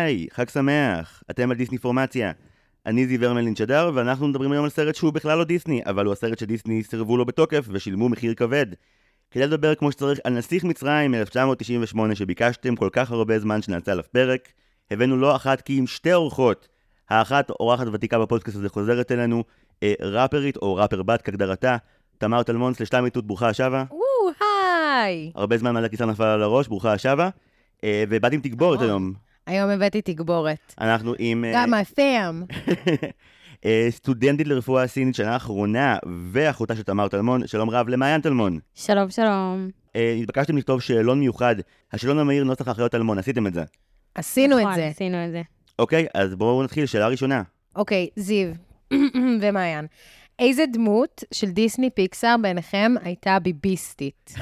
היי, חג שמח, אתם על דיסני פורמציה. אני זיו הרמלין שדר, ואנחנו מדברים היום על סרט שהוא בכלל לא דיסני, אבל הוא הסרט שדיסני סירבו לו בתוקף ושילמו מחיר כבד. כדי לדבר כמו שצריך על נסיך מצרים 1998 שביקשתם כל כך הרבה זמן שנעשה עליו פרק, הבאנו לא אחת כי עם שתי אורחות. האחת, אורחת ותיקה בפודקאסט הזה, חוזרת אלינו, ראפרית או ראפר בת כגדרתה, תמר טלמון / מיטוט, ברוכה השבה. היי! הרבה זמן מעלה כיסה נפל על הראש, ברוכה השבה. ובאתי עם תגבורת היום. היום הבאתי תגבורת. אנחנו עם... גם הפאם. סטודנטית לרפואה סינית שנה האחרונה, ואחותה של תמר טלמון. שלום רב למעיין טלמון. שלום, שלום. התבקשתם לכתוב שאלון מיוחד, השאלון המהיר נוסח האחיות טלמון, עשיתם את זה? עשינו את זה. עשינו את זה. אוקיי, אז בואו נתחיל, שאלה ראשונה. אוקיי, זיו ומעיין. איזה דמות של דיסני פיקסאר בעיניכם הייתה ביביסטית?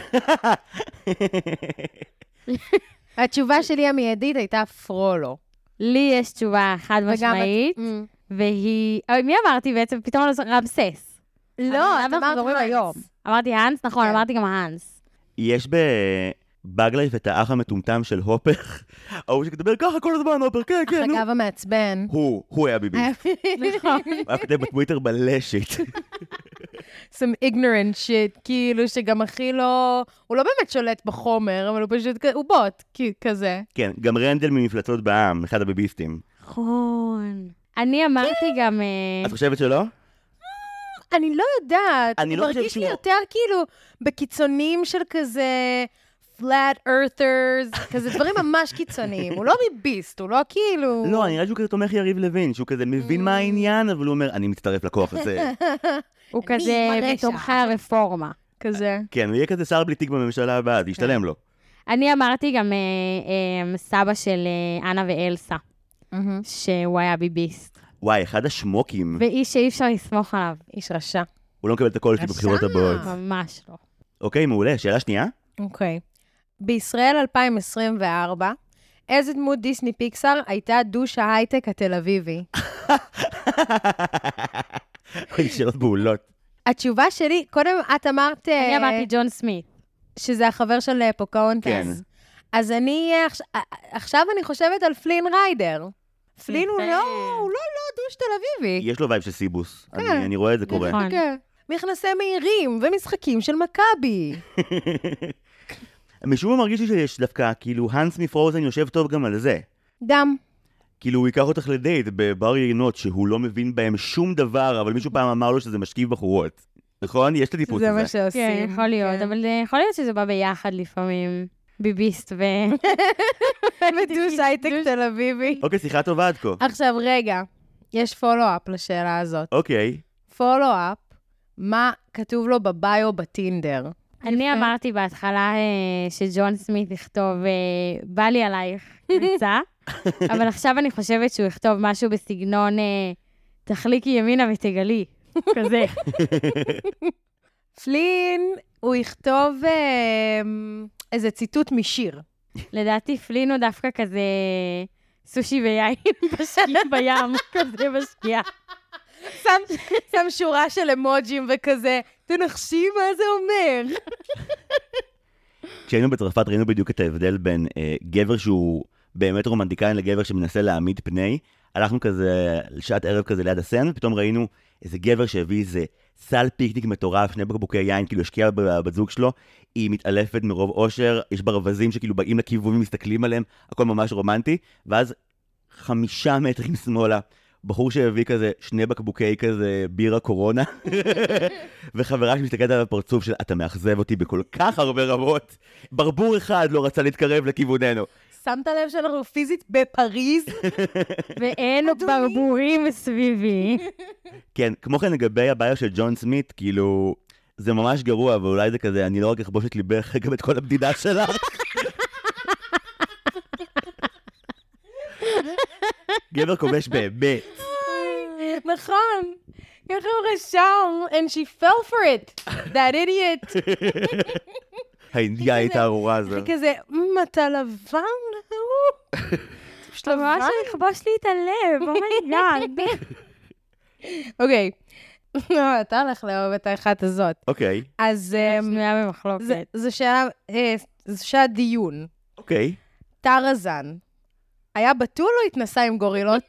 התשובה שלי המיידית הייתה פרולו. לי יש תשובה חד משמעית, והיא... מי אמרתי בעצם? פתאום לא רמסס. לא, את אמרת היום. אמרתי האנס? נכון, אמרתי גם האנס. יש בבאגלייף את האח המטומטם של הופר, ההוא שכתבר ככה כל הזמן, הופר, כן, כן, נו. החגב המעצבן. הוא היה ביביסט. נכון. הוא היה כותב בטוויטר בלשית. some ignorant shit, כאילו שגם הכי לא... הוא לא באמת שולט בחומר, אבל הוא פשוט... הוא בוט, כזה. כן, גם רנדל ממפלצות בעם, אחד הביביסטים. נכון. אני אמרתי גם... את חושבת שלא? אני לא יודעת. אני לא חושב מרגיש לי שהוא... יותר כאילו בקיצונים של כזה... flat earthers, כזה דברים ממש קיצוניים. הוא לא ביביסט, הוא לא כאילו... לא, אני רואה שהוא כזה תומך יריב לוין, שהוא כזה מבין מה העניין, אבל הוא אומר, אני מצטרף לכוח הזה. הוא כזה בתומכי הרפורמה. כזה. כן, הוא יהיה כזה שר בלי תיק בממשלה הבאה, זה ישתלם לו. אני אמרתי גם סבא של אנה ואלסה, שהוא היה ביביסט. וואי, אחד השמוקים. ואיש שאי אפשר לסמוך עליו. איש רשע. הוא לא מקבל את הקול שלי בבחירות הבאות. ממש לא. אוקיי, מעולה. שאלה שנייה? אוקיי. בישראל 2024, איזה דמות דיסני פיקסאר הייתה דוש ההייטק התל אביבי? אוי, שאלות בעולות. התשובה שלי, קודם את אמרת... אני אמרתי ג'ון סמית. שזה החבר של פוקהונטס. כן. אז אני, עכשיו אני חושבת על פלין ריידר. פלין הוא לא דוש תל אביבי. יש לו וייב של סיבוס. אני רואה את זה קורה. נכון. כן. מכנסי מהירים ומשחקים של מכבי. משום מה מרגיש לי שיש דווקא, כאילו, הנס מפרוזן יושב טוב גם על זה. דם. כאילו, הוא ייקח אותך לדייט בבר יינות שהוא לא מבין בהם שום דבר, אבל מישהו פעם אמר לו שזה משכיב בחורות. נכון? יש את הטיפוס הזה. זה מה שעושים. כן, יכול להיות, אבל יכול להיות שזה בא ביחד לפעמים. ביביסט ודוש הייטק תל אביבי. אוקיי, שיחה טובה עד כה. עכשיו רגע, יש פולו-אפ לשאלה הזאת. אוקיי. פולו-אפ, מה כתוב לו בביו בטינדר? אני אמרתי בהתחלה שג'ון סמית יכתוב, בא לי עלייך קריצה, אבל עכשיו אני חושבת שהוא יכתוב משהו בסגנון, תחליקי ימינה ותגלי, כזה. פלין, הוא יכתוב איזה ציטוט משיר. לדעתי פלין הוא דווקא כזה סושי ויין בים, כזה בשקיעה. שם שורה של אמוג'ים וכזה, תנחשי מה זה אומר. כשהיינו בצרפת ראינו בדיוק את ההבדל בין גבר שהוא באמת רומנטיקאי לגבר שמנסה להעמיד פני. הלכנו כזה לשעת ערב כזה ליד הסן, ופתאום ראינו איזה גבר שהביא איזה סל פיקניק מטורף, 2 בקבוקי יין, כאילו השקיע בבת זוג שלו, היא מתעלפת מרוב אושר, יש ברווזים שכאילו באים לכיוון ומסתכלים עליהם, הכל ממש רומנטי, ואז 5 מטרים שמאלה, בחור שהביא כזה 2 בקבוקי כזה בירה קורונה, וחברה שמסתכלת על הפרצוף של, אתה מאכזב אותי בכל כך הרבה רמות, ברבור אחד לא רצה להתקרב לכיווננו. שמת לב שאנחנו פיזית בפריז? ואין ברבורים מסביבי. כן, כמו כן לגבי הבעיה של ג'ון סמית, כאילו, זה ממש גרוע, ואולי זה כזה, אני לא רק אכבוש את ליבך, גם את כל המדינה שלך. גבר כובש באמת. נכון. ככה הוא רשם, and she fell for it. That idiot. האינדיה הייתה ארורה הזו. כזה, אתה לבן? אתה ממש לכבוש לי את הלב, אומייגאד. אוקיי. אתה הולך לאהוב את האחת הזאת. אוקיי. אז שנויה במחלוקת. זו שאלה דיון. אוקיי. טרזן. היה בתול או התנסה עם גורילות?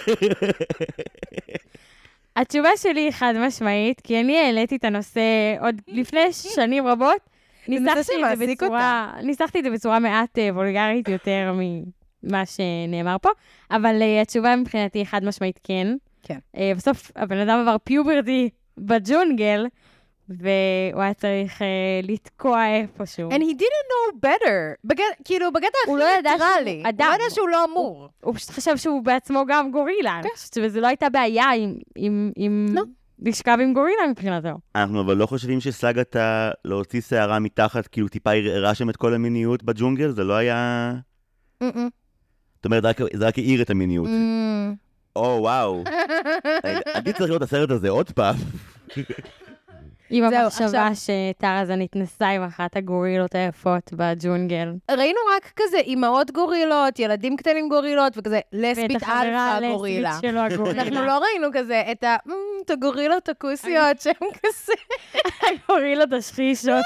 התשובה שלי היא חד משמעית, כי אני העליתי את הנושא עוד לפני שנים רבות. ניסחתי את זה בצורה מעט וולגרית יותר ממה שנאמר פה, אבל התשובה מבחינתי היא חד משמעית כן. כן. בסוף הבן אדם עבר פיוברטי בג'ונגל, והוא היה צריך לתקוע איפשהו. And he didn't know better. כאילו, בקטע הכי ניטרלי. הוא לא ידע שהוא לא אמור. הוא פשוט חשב שהוא בעצמו גם גורילה. וזו לא הייתה בעיה עם לשכב עם גורילה מבחינתו. אנחנו אבל לא חושבים שסגת להוציא שערה מתחת, כאילו טיפה הראה שם את כל המיניות בג'ונגל? זה לא היה... זאת אומרת, זה רק העיר את המיניות. וואו. אני צריך לראות את הסרט הזה עוד פעם. עם המחשבה שטרזן התנסה עם אחת הגורילות היפות בג'ונגל. ראינו רק כזה אמהות גורילות, ילדים קטנים גורילות, וכזה לסבית אלפא גורילה. אנחנו לא ראינו כזה את הגורילות הכוסיות שהן כזה. הגורילות השחישות.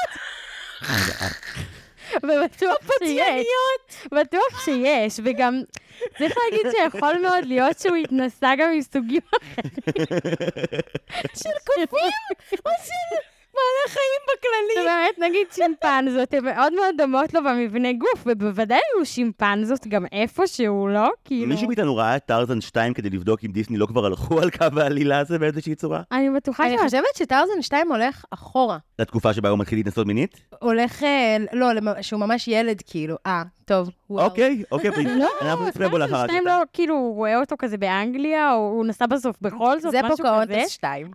בטוח שיש, וגם צריך להגיד שיכול מאוד להיות שהוא התנסה גם עם סוגים אחרים. של קופים או של בעלי חיים בכללי. באמת, נגיד שימפנזות, הן מאוד מאוד דומות לו במבנה גוף, ובוודאי הוא שימפנזות גם איפה שהוא לא, כאילו... מישהו מאיתנו ראה את טרזן 2 כדי לבדוק אם דיסני לא כבר הלכו על קו העלילה הזה באיזושהי צורה? אני בטוחה אני חושבת שטרזן 2 הולך אחורה. לתקופה שבה הוא מתחיל להתנסות מינית? הולך, לא, שהוא ממש ילד כאילו. טוב. אוקיי, אנחנו נצפה בו לאחר. שתיים לא, כאילו, הוא רואה אותו כזה באנגליה, או הוא נסע בסוף בכל זאת, משהו כזה. זה פוקהונטס 2.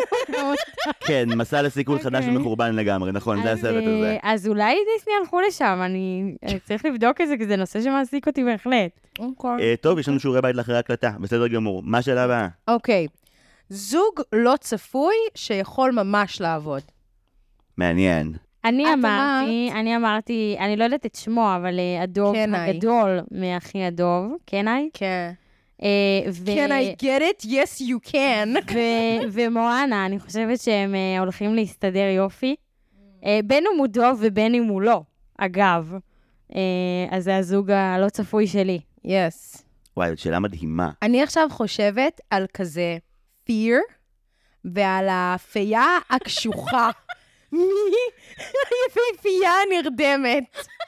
כן, מסע לסיכול חדש ומחורבן לגמרי, נכון, זה הסרט הזה. אז אולי דיסני הלכו לשם, אני צריך לבדוק את זה, כי זה נושא שמעסיק אותי בהחלט. טוב, יש לנו שיעורי בית לאחרי הקלטה, בסדר גמור. מה השאלה הבאה? אוקיי. זוג לא צפוי שיכול ממש לעבוד. מעניין. אני אמרתי, אני לא יודעת את שמו, אבל הדוב הגדול מאחי הדוב, קנאי? כן. Can I get it? Yes, you can. ומואנה, אני חושבת שהם הולכים להסתדר יופי. בין אם הוא דוב ובין אם הוא לא, אגב. אז זה הזוג הלא צפוי שלי. Yes. וואי, זאת שאלה מדהימה. אני עכשיו חושבת על כזה fear, ועל הפייה הקשוחה. מי היפהפייה הנרדמת.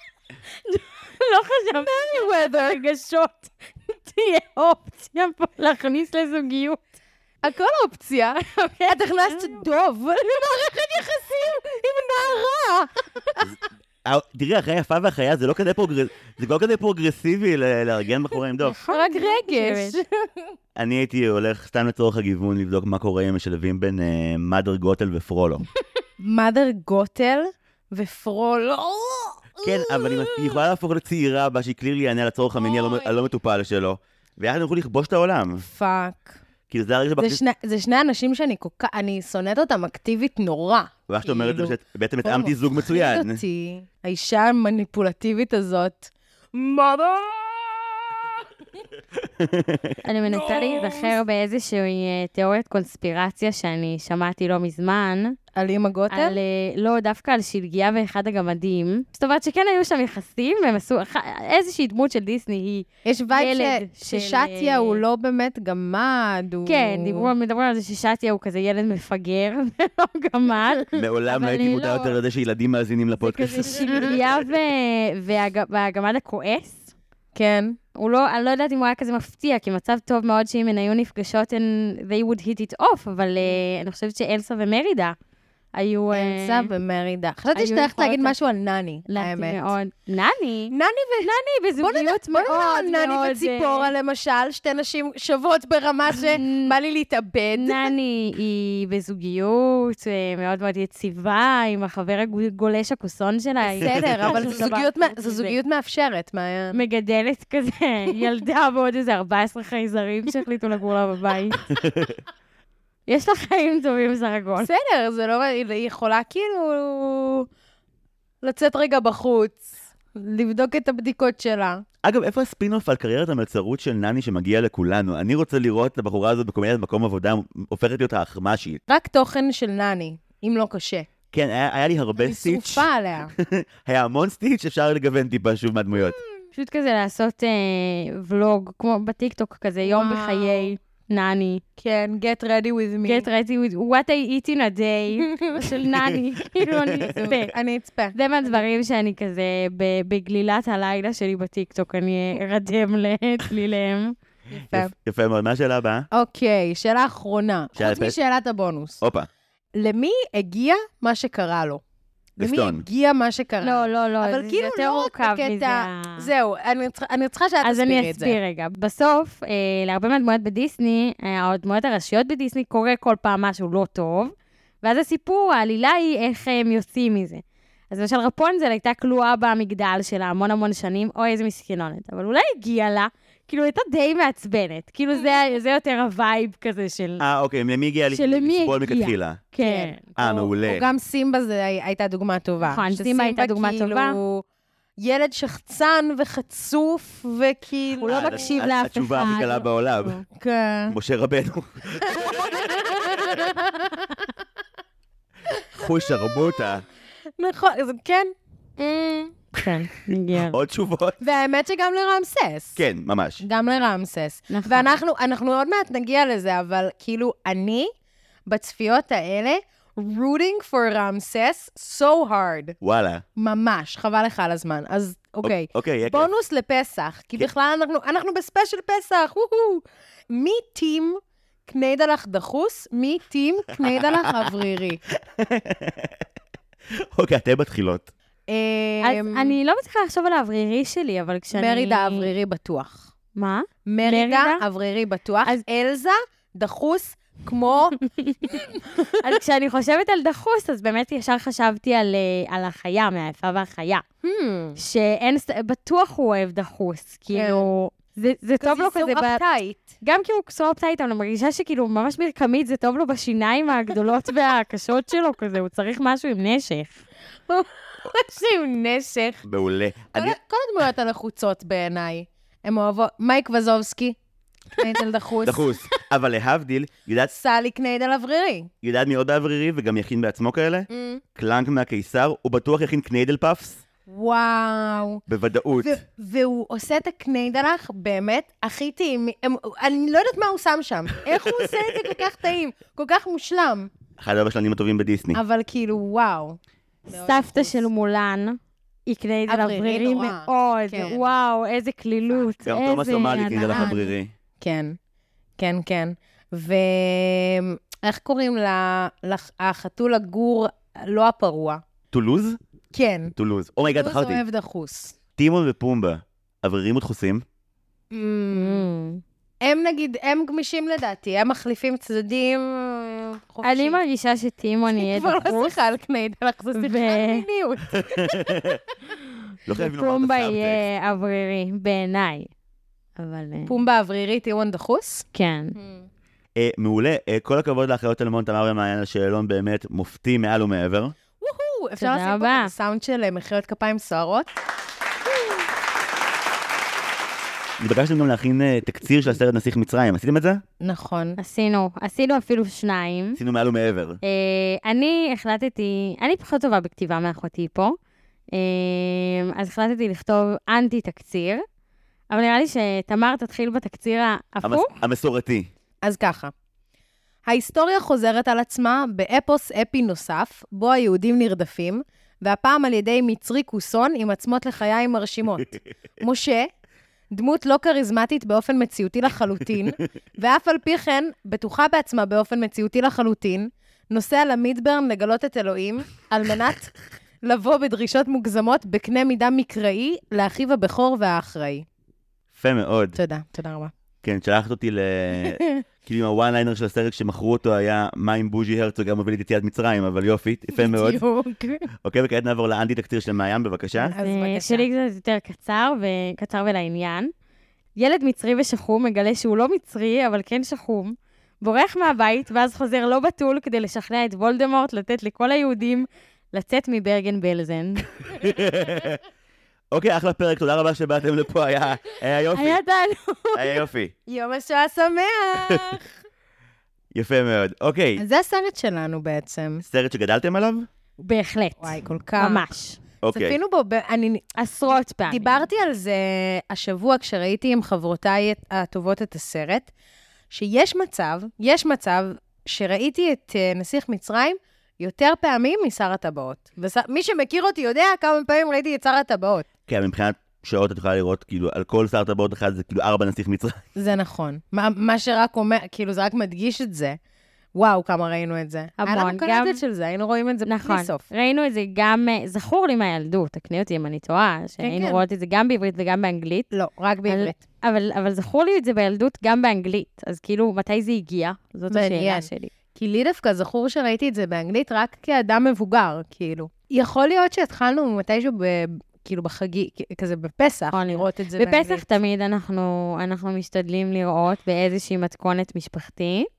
לא חשבתי רגשות. תהיה אופציה פה להכניס לזוגיות. הכל אופציה. את הכנסת דוב למערכת יחסים עם נערה. תראי, אחרי יפה והחיה זה לא כזה פרוגרסיבי לארגן בחורה עם דוב. רק רגש. אני הייתי הולך סתם לצורך הגיוון לבדוק מה קורה אם משלבים בין מאדר גוטל ופרולו. מאדר גוטל ופרולו. כן, אבל היא יכולה להפוך לצעירה בה שהיא קלירלי יענה על הצורך המיני הלא מטופל שלו, ויחד הם יכולים לכבוש את העולם. פאק. כאילו זה הרגע זה שני אנשים שאני שונאת אותם אקטיבית נורא. ואיך שאתה אומרת שבעצם התאמתי זוג מצוין. האישה המניפולטיבית הזאת. מאדר! אני מנסה להיזכר באיזושהי תיאוריית קונספירציה שאני שמעתי לא מזמן. על אימא גוטל? לא, דווקא על שלגיה ואחד הגמדים. זאת אומרת שכן היו שם יחסים, והם עשו איזושהי דמות של דיסני היא ילד. יש וייב ששטיה הוא לא באמת גמד. כן, מדברים על זה ששטיה הוא כזה ילד מפגר, ולא גמד. מעולם לא הייתי מודע יותר לזה שילדים מאזינים לפודקאסט. זה כזה שלגיה והגמד הכועס. כן. אני לא יודעת אם הוא היה כזה מפתיע, כי מצב טוב מאוד שאם הן היו נפגשות, they would hit it off, אבל אני חושבת שאלסה ומרידה היו... אלסה ומרידה. חשבתי שאתה הולכת להגיד משהו על נני, האמת. נני? נני בזוגיות מאוד מאוד... נני וציפורה, למשל, שתי נשים שוות ברמה שבא לי להתאבד. נני היא בזוגיות מאוד מאוד יציבה, עם החבר הגולש הכוסון שלה. בסדר, אבל זו זוגיות מאפשרת. מגדלת כזה ילדה ועוד איזה 14 חייזרים שהחליטו לגור לה בבית. יש לה חיים טובים בסך הכל. בסדר, זה לא... היא יכולה כאילו לצאת רגע בחוץ, לבדוק את הבדיקות שלה. אגב, איפה הספינוף על קריירת המלצרות של נני שמגיע לכולנו? אני רוצה לראות את הבחורה הזאת בקומדיית מקום עבודה, הופכת להיות האחמשית. רק תוכן של נני, אם לא קשה. כן, היה לי הרבה סטיץ'. אני שרופה עליה. היה המון סטיץ', אפשר לגוון טיפה שוב מהדמויות. פשוט כזה לעשות ולוג, כמו בטיקטוק כזה, יום בחיי נני. כן, get ready with me. get ready with what I eat in a day, של נני. כאילו אני אצפה. זה מהדברים שאני כזה, בגלילת הלילה שלי בטיקטוק, אני ארדם לצליליהם. יפה מאוד. מה השאלה הבאה? אוקיי, שאלה אחרונה. חוץ משאלת הבונוס. הופה. למי הגיע מה שקרה לו? למי לסטון. הגיע מה שקרה? לא, אבל זה כאילו יותר לא רק מורכב בקטע... מזה. זהו, אני צריכה שאת אז אני תסבירי את זה. אסביר רגע. בסוף, להרבה מהדמויות בדיסני, הדמויות הראשיות בדיסני, קורה כל פעם משהו לא טוב, ואז הסיפור, העלילה היא איך הם יוצאים מזה. אז למשל רפונזל הייתה כלואה במגדל שלה המון שנים, אוי איזה מסכנונת, אבל אולי הגיעה לה, כאילו הייתה די מעצבנת, כאילו זה יותר הווייב כזה של... אוקיי, למי הגיע לסבול מכתחילה? כן. מעולה. או גם סימבה זה הייתה דוגמה טובה. נכון, סימבה הייתה דוגמה טובה. ילד שחצן וחצוף, וכאילו... הוא לא מקשיב לאף אחד. התשובה הכי קלה בעולם. כן. משה רבנו. חוש שרמוטה. נכון, כן. כן, נגיע. עוד תשובות? והאמת שגם לרמסס. כן, ממש. גם לרמסס. נכון. ואנחנו עוד מעט נגיע לזה, אבל כאילו אני, בצפיות האלה, rooting for רמסס so hard. וואלה. ממש, חבל לך על הזמן. אז אוקיי. אוקיי, בונוס לפסח, כי בכלל אנחנו בספיישל פסח, מי טים קניידלח דחוס, מי טים קניידלח אוורירי? אוקיי, אתם מתחילות. אז אני לא מצליחה לחשוב על האוורירי שלי, אבל כשאני... מרידה אוורירי בטוח. מה? מרידה אוורירי בטוח. אלזה דחוס כמו... אז כשאני חושבת על דחוס, אז באמת ישר חשבתי על החיה, מהיפה והחיה. שאין... בטוח הוא אוהב דחוס, כאילו... זה טוב לו כזה... כזה סו-אפטייט. גם כי הוא סו-אפטייט, אבל אני מרגישה שכאילו ממש מרקמית, זה טוב לו בשיניים הגדולות והקשות שלו כזה, הוא צריך משהו עם נשך. משהו עם נשך. מעולה. כל הדמויות הלחוצות בעיניי. הם אוהבות... מייק וזובסקי, קניידל דחוס. דחוס. אבל להבדיל, יודעת... סלי קניידל אוורירי. יודעת מי עוד באוורירי וגם יכין בעצמו כאלה? קלנק מהקיסר, הוא בטוח יכין קניידל פאפס. וואו. בוודאות. והוא עושה את הקניידלח באמת הכי טעים. אני לא יודעת מה הוא שם שם. איך הוא עושה את זה כל כך טעים? כל כך מושלם. אחד הבשלנים הטובים בדיסני. אבל כאילו, וואו. סבתא של מולן, היא קניידל אוורירי מאוד. וואו, איזה כלילות. גם תומאס אמר לי קניידל אוורירי. כן, כן, כן. ואיך קוראים החתול הגור לא הפרוע? טולוז? כן. טולוז. אומייגד, בחרתי. טולוז אוהב דחוס. טימון ופומבה, אוורירים או דחוסים? הם נגיד, הם גמישים לדעתי, הם מחליפים צדדים חופשי. אני מרגישה שטימון יהיה דחוס. כבר לא שיחה על קניידלח, זה שיחה על מיניות. לא חייבים לומר את פומבה הסאבטקסט. יהיה אוורירי, בעיניי. אבל... פומבה אוורירי, טימון דחוס? כן. מעולה, כל הכבוד לאחיות אלמון, תמר ומעיין, השאלון באמת מופתי מעל ומעבר. אפשר לשים פה את הסאונד של מחיאות כפיים סוערות? התבקשתם גם להכין תקציר של הסרט נסיך מצרים, עשיתם את זה? נכון. עשינו אפילו 2. עשינו מעל ומעבר. אני החלטתי, אני פחות טובה בכתיבה מאחותי פה, אז החלטתי לכתוב אנטי תקציר, אבל נראה לי שתמר תתחיל בתקציר ההפוך. המסורתי. אז ככה. ההיסטוריה חוזרת על עצמה באפוס אפי נוסף, בו היהודים נרדפים, והפעם על ידי מצרי קוסון עם עצמות לחייים מרשימות. משה, דמות לא כריזמטית באופן מציאותי לחלוטין, ואף על פי כן, בטוחה בעצמה באופן מציאותי לחלוטין, נוסע למידברן לגלות את אלוהים, על מנת לבוא בדרישות מוגזמות בקנה מידה מקראי, לאחיו הבכור והאחראי. יפה מאוד. תודה רבה. כן, שלחת אותי כאילו עם הוואן ליינר של הסרט כשמכרו אותו היה מים בוז'י הרצוג, גם מוביל את יציאת מצרים, אבל יופי, יפה מאוד. אוקיי, וכעת נעבור לאנטי תקציר של מעיין, בבקשה. שלי זה יותר קצר ולעניין. ילד מצרי ושחום מגלה שהוא לא מצרי, אבל כן שחום, בורח מהבית, ואז חוזר לא בתול כדי לשכנע את וולדמורט לתת לכל היהודים לצאת מברגן בלזן. אוקיי, אחלה פרק, תודה רבה שבאתם לפה, היה יופי. היה תענוג. היה יופי. יום השואה שמח. יפה מאוד, אוקיי. אז זה הסרט שלנו בעצם. סרט שגדלתם עליו? בהחלט. וואי, כל כך. ממש. אוקיי. צפינו בו, עשרות פעמים. דיברתי על זה השבוע כשראיתי עם חברותיי הטובות את הסרט, שיש מצב שראיתי את נסיך מצרים יותר פעמים משר הטבעות. מי שמכיר אותי יודע כמה פעמים ראיתי את שר הטבעות. כן, מבחינת שעות את יכולה לראות, כאילו, על כל שר טבעות אחד זה כאילו 4 נסיך מצרים. זה נכון. מה שרק אומר, כאילו זה רק מדגיש את זה. וואו, כמה ראינו את זה. המון, היה לנו קלטת של זה, היינו רואים את זה בלי סוף. ראינו את זה גם, זכור לי מהילדות, תקני אותי אם אני טועה, שהיינו רואות את זה גם בעברית וגם באנגלית. לא, רק בעברית. אבל זכור לי את זה בילדות גם באנגלית, אז כאילו, מתי זה הגיע? זאת השאלה שלי. כי לי דווקא זכור שראיתי את זה באנגלית רק כאדם מבוגר, כאילו. יכול להיות שהתחלנו מתישהו כאילו בחגי, כזה בפסח, לראות את זה באנגלית. בפסח תמיד אנחנו משתדלים לראות באיזושהי מתכונת משפחתית,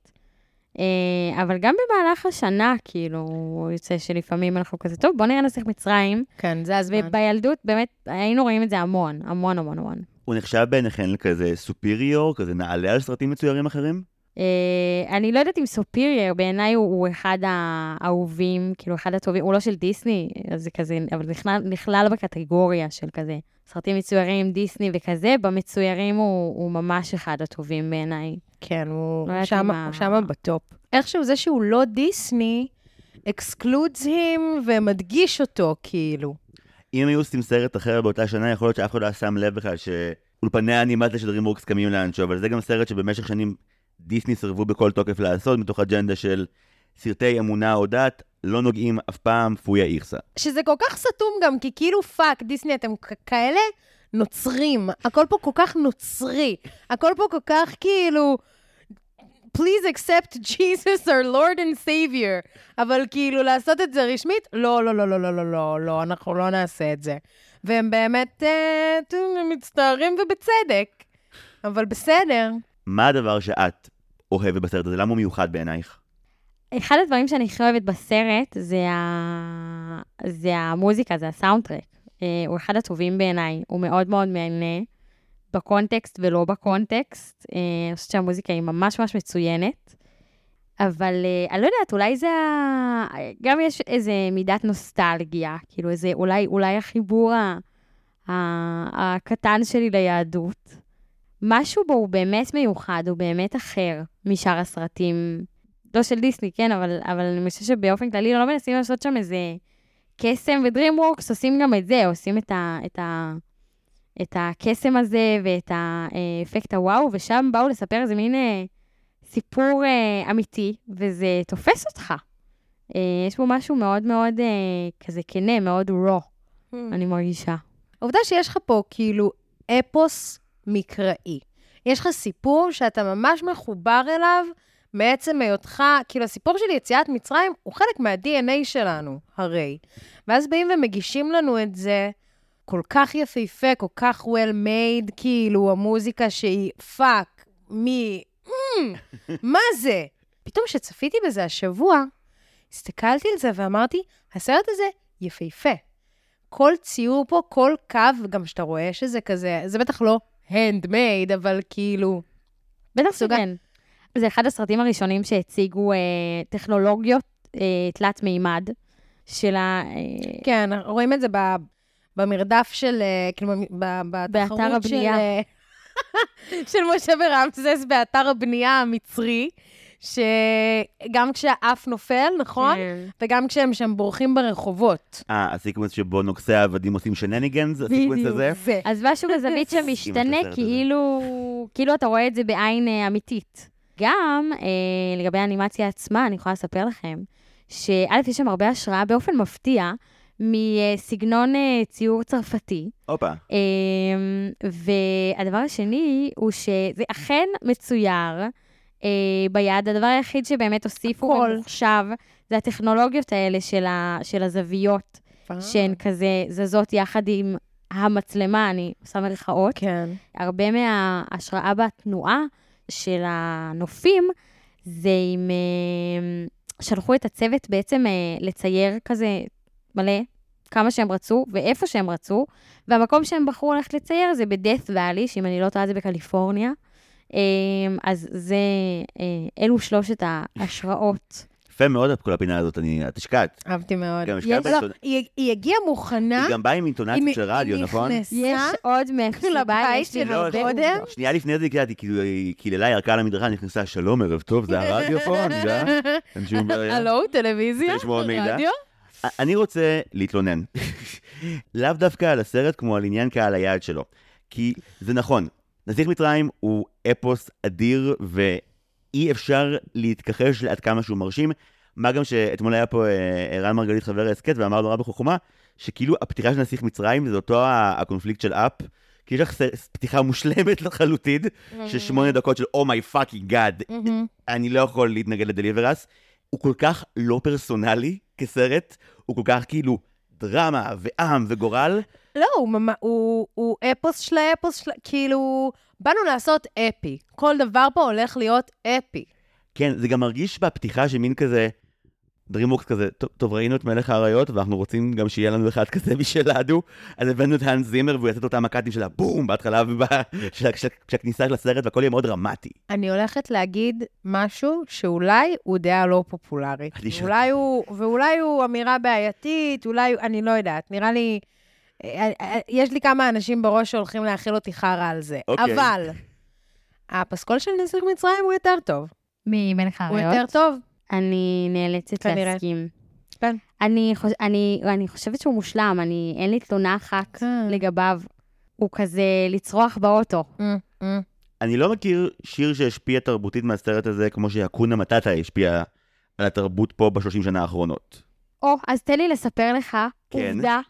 אבל גם במהלך השנה, כאילו, יוצא שלפעמים אנחנו כזה, טוב, בוא נראה נסיך מצרים. כן, זה הזמן. ובילדות באמת היינו רואים את זה המון, המון, המון, המון. הוא נחשב בעיניכן כזה סופיריור, כזה נעלה על סרטים מצוירים אחרים? אני לא יודעת אם סופיריור, בעיניי הוא אחד האהובים, כאילו אחד הטובים, הוא לא של דיסני, אז זה כזה, אבל נכלל בקטגוריה של כזה, סרטים מצוירים, דיסני וכזה, במצוירים הוא ממש אחד הטובים בעיניי. כן, הוא שמה בטופ. איכשהו זה שהוא לא דיסני, excludes him ומדגיש אותו, כאילו. אם היו עושים סרט אחר באותה שנה, יכול להיות שאף אחד לא שם לב בכלל שאולפני האנימציה של DreamWorks קמים לאנשהו, אבל זה גם סרט שבמשך שנים דיסני סרבו בכל תוקף לעשות, מתוך אג'נדה של סרטי אמונה או דת, לא נוגעים אף פעם פויה איכסה. שזה כל כך סתום גם, כי כאילו פאק, דיסני, אתם כאלה נוצרים. הכל פה כל כך נוצרי. הכל פה כל כך כאילו, please accept Jesus our Lord and Savior. אבל כאילו לעשות את זה רשמית, לא, לא, לא, לא, לא, לא, לא, לא, אנחנו לא נעשה את זה. והם באמת מצטערים ובצדק. אבל בסדר. מה הדבר שאת אוהבת בסרט הזה? למה הוא מיוחד בעינייך? אחד הדברים שאני הכי אוהבת בסרט זה המוזיקה, זה הסאונדטרק. הוא אחד הטובים בעיניי, הוא מאוד מאוד מענה בקונטקסט ולא בקונטקסט. אני חושבת שהמוזיקה היא ממש ממש מצוינת, אבל אני לא יודעת, אולי זה גם יש איזה מידת נוסטלגיה, כאילו איזה אולי החיבור הקטן שלי ליהדות. משהו בו הוא באמת מיוחד, הוא באמת אחר משאר הסרטים, לא של דיסני, כן, אבל אני חושבת שבאופן כללי לא מנסים לעשות שם איזה קסם, ודרימוורקס עושים גם את זה, עושים את הקסם הזה ואת האפקט הוואו, ושם באו לספר איזה מין סיפור אמיתי, וזה תופס אותך. יש פה משהו מאוד מאוד כזה כנה, מאוד raw, אני מרגישה. העובדה שיש לך פה כאילו אפוס מקראי. יש לך סיפור שאתה ממש מחובר אליו, מעצם היותך, כאילו הסיפור של יציאת מצרים הוא חלק מה-DNA שלנו, הרי. ואז באים ומגישים לנו את זה כל כך יפהפה, כל כך well made, כאילו המוזיקה שהיא פאק, מה זה? פתאום שצפיתי בזה השבוע, הסתכלתי על זה ואמרתי, הסרט הזה יפהפה. כל ציור פה, כל קו, וגם שאתה רואה שזה כזה, זה בטח לא handmade, אבל כאילו... בטח סוגן. זה אחד הסרטים הראשונים שהציגו טכנולוגיות תלת מימד של ה... כן, רואים את זה במרדף של, כאילו, באתר הבנייה. של משה ורמסס באתר הבנייה המצרי, שגם כשהאף נופל, נכון? וגם כשהם שם בורחים ברחובות. הסיקוונס שבו נוקסי העבדים עושים שנניגנס, הסיקוונס הזה? בדיוק. אז משהו בזווית שמשתנה, כאילו אתה רואה את זה בעין אמיתית. גם לגבי האנימציה עצמה, אני יכולה לספר לכם, שא' יש שם הרבה השראה באופן מפתיע, מסגנון ציור צרפתי. אופה. והדבר השני הוא שזה אכן מצויר ביד. הדבר היחיד שבאמת הוסיפו במוחשב, זה הטכנולוגיות האלה של הזוויות, שהן כזה זזות יחד עם המצלמה, אני עושה מרכאות. כן. הרבה מההשראה בתנועה של הנופים, זה אם שלחו את הצוות בעצם לצייר כזה מלא, כמה שהם רצו, ואיפה שהם רצו, והמקום שהם בחרו ללכת לצייר זה בדף ואלי, שאם אני לא טועה זה בקליפורניה, אז זה, אלו שלושת ההשראות. יפה מאוד כל הפינה הזאת, את השקעת. אהבתי מאוד. גם השקעת לא, היא הגיעה מוכנה. היא גם באה עם אינטונציה של רדיו, נכון? יש עוד לבית של קודם. שנייה לפני זה, כאילו, היא קיללה, ירקה על המדרכה, נכנסה, שלום, ערב טוב, זה הרדיו פה, אני יודע. הלו, טלוויזיה, רדיו. אני רוצה להתלונן. לאו דווקא על הסרט כמו על עניין קהל היעד שלו. כי זה נכון, נסיך מצרים הוא אפוס אדיר, ואי אפשר להתכחש לעד כמה שהוא מרשים. מה גם שאתמול היה פה ערן מרגלית חבר ההסקט, ואמר נורא בחוכמה, שכאילו הפתיחה של נסיך מצרים זה אותו הקונפליקט של אפ, כי יש לך פתיחה מושלמת לחלוטין, של 8 דקות של Oh my fucking God. אני לא יכול להתנגד לדליברס. הוא כל כך לא פרסונלי כסרט, הוא כל כך כאילו דרמה ועם וגורל. לא, הוא אפוס של האפוס, כאילו, באנו לעשות אפי. כל דבר פה הולך להיות אפי. כן, זה גם מרגיש בפתיחה שמין כזה, דרימוקס כזה, טוב, ראינו את מלך האריות, ואנחנו רוצים גם שיהיה לנו אחד כזה משלנו, אז הבאנו את האנס זימר, והוא יעשה את אותם הקאטים שלה, בום, בהתחלה, כשהכניסה של הסרט, והכל יהיה מאוד דרמטי. אני הולכת להגיד משהו שאולי הוא דעה לא פופולרית. ואולי הוא אמירה בעייתית, אולי, אני לא יודעת, נראה לי, יש לי כמה אנשים בראש שהולכים להאכיל אותי חרה על זה. אבל, הפסקול של נסיך מצרים הוא יותר טוב. ממלך האריות? הוא יותר טוב. אני נאלצת להסכים. כן. אני חושבת שהוא מושלם, אין לי תלונה אחת לגביו. הוא כזה לצרוח באוטו. אני לא מכיר שיר שהשפיע תרבותית מהסרט הזה, כמו שהקונה מטאטה השפיע על התרבות פה ב-30 שנה האחרונות. אז תן לי לספר לך, עובדה.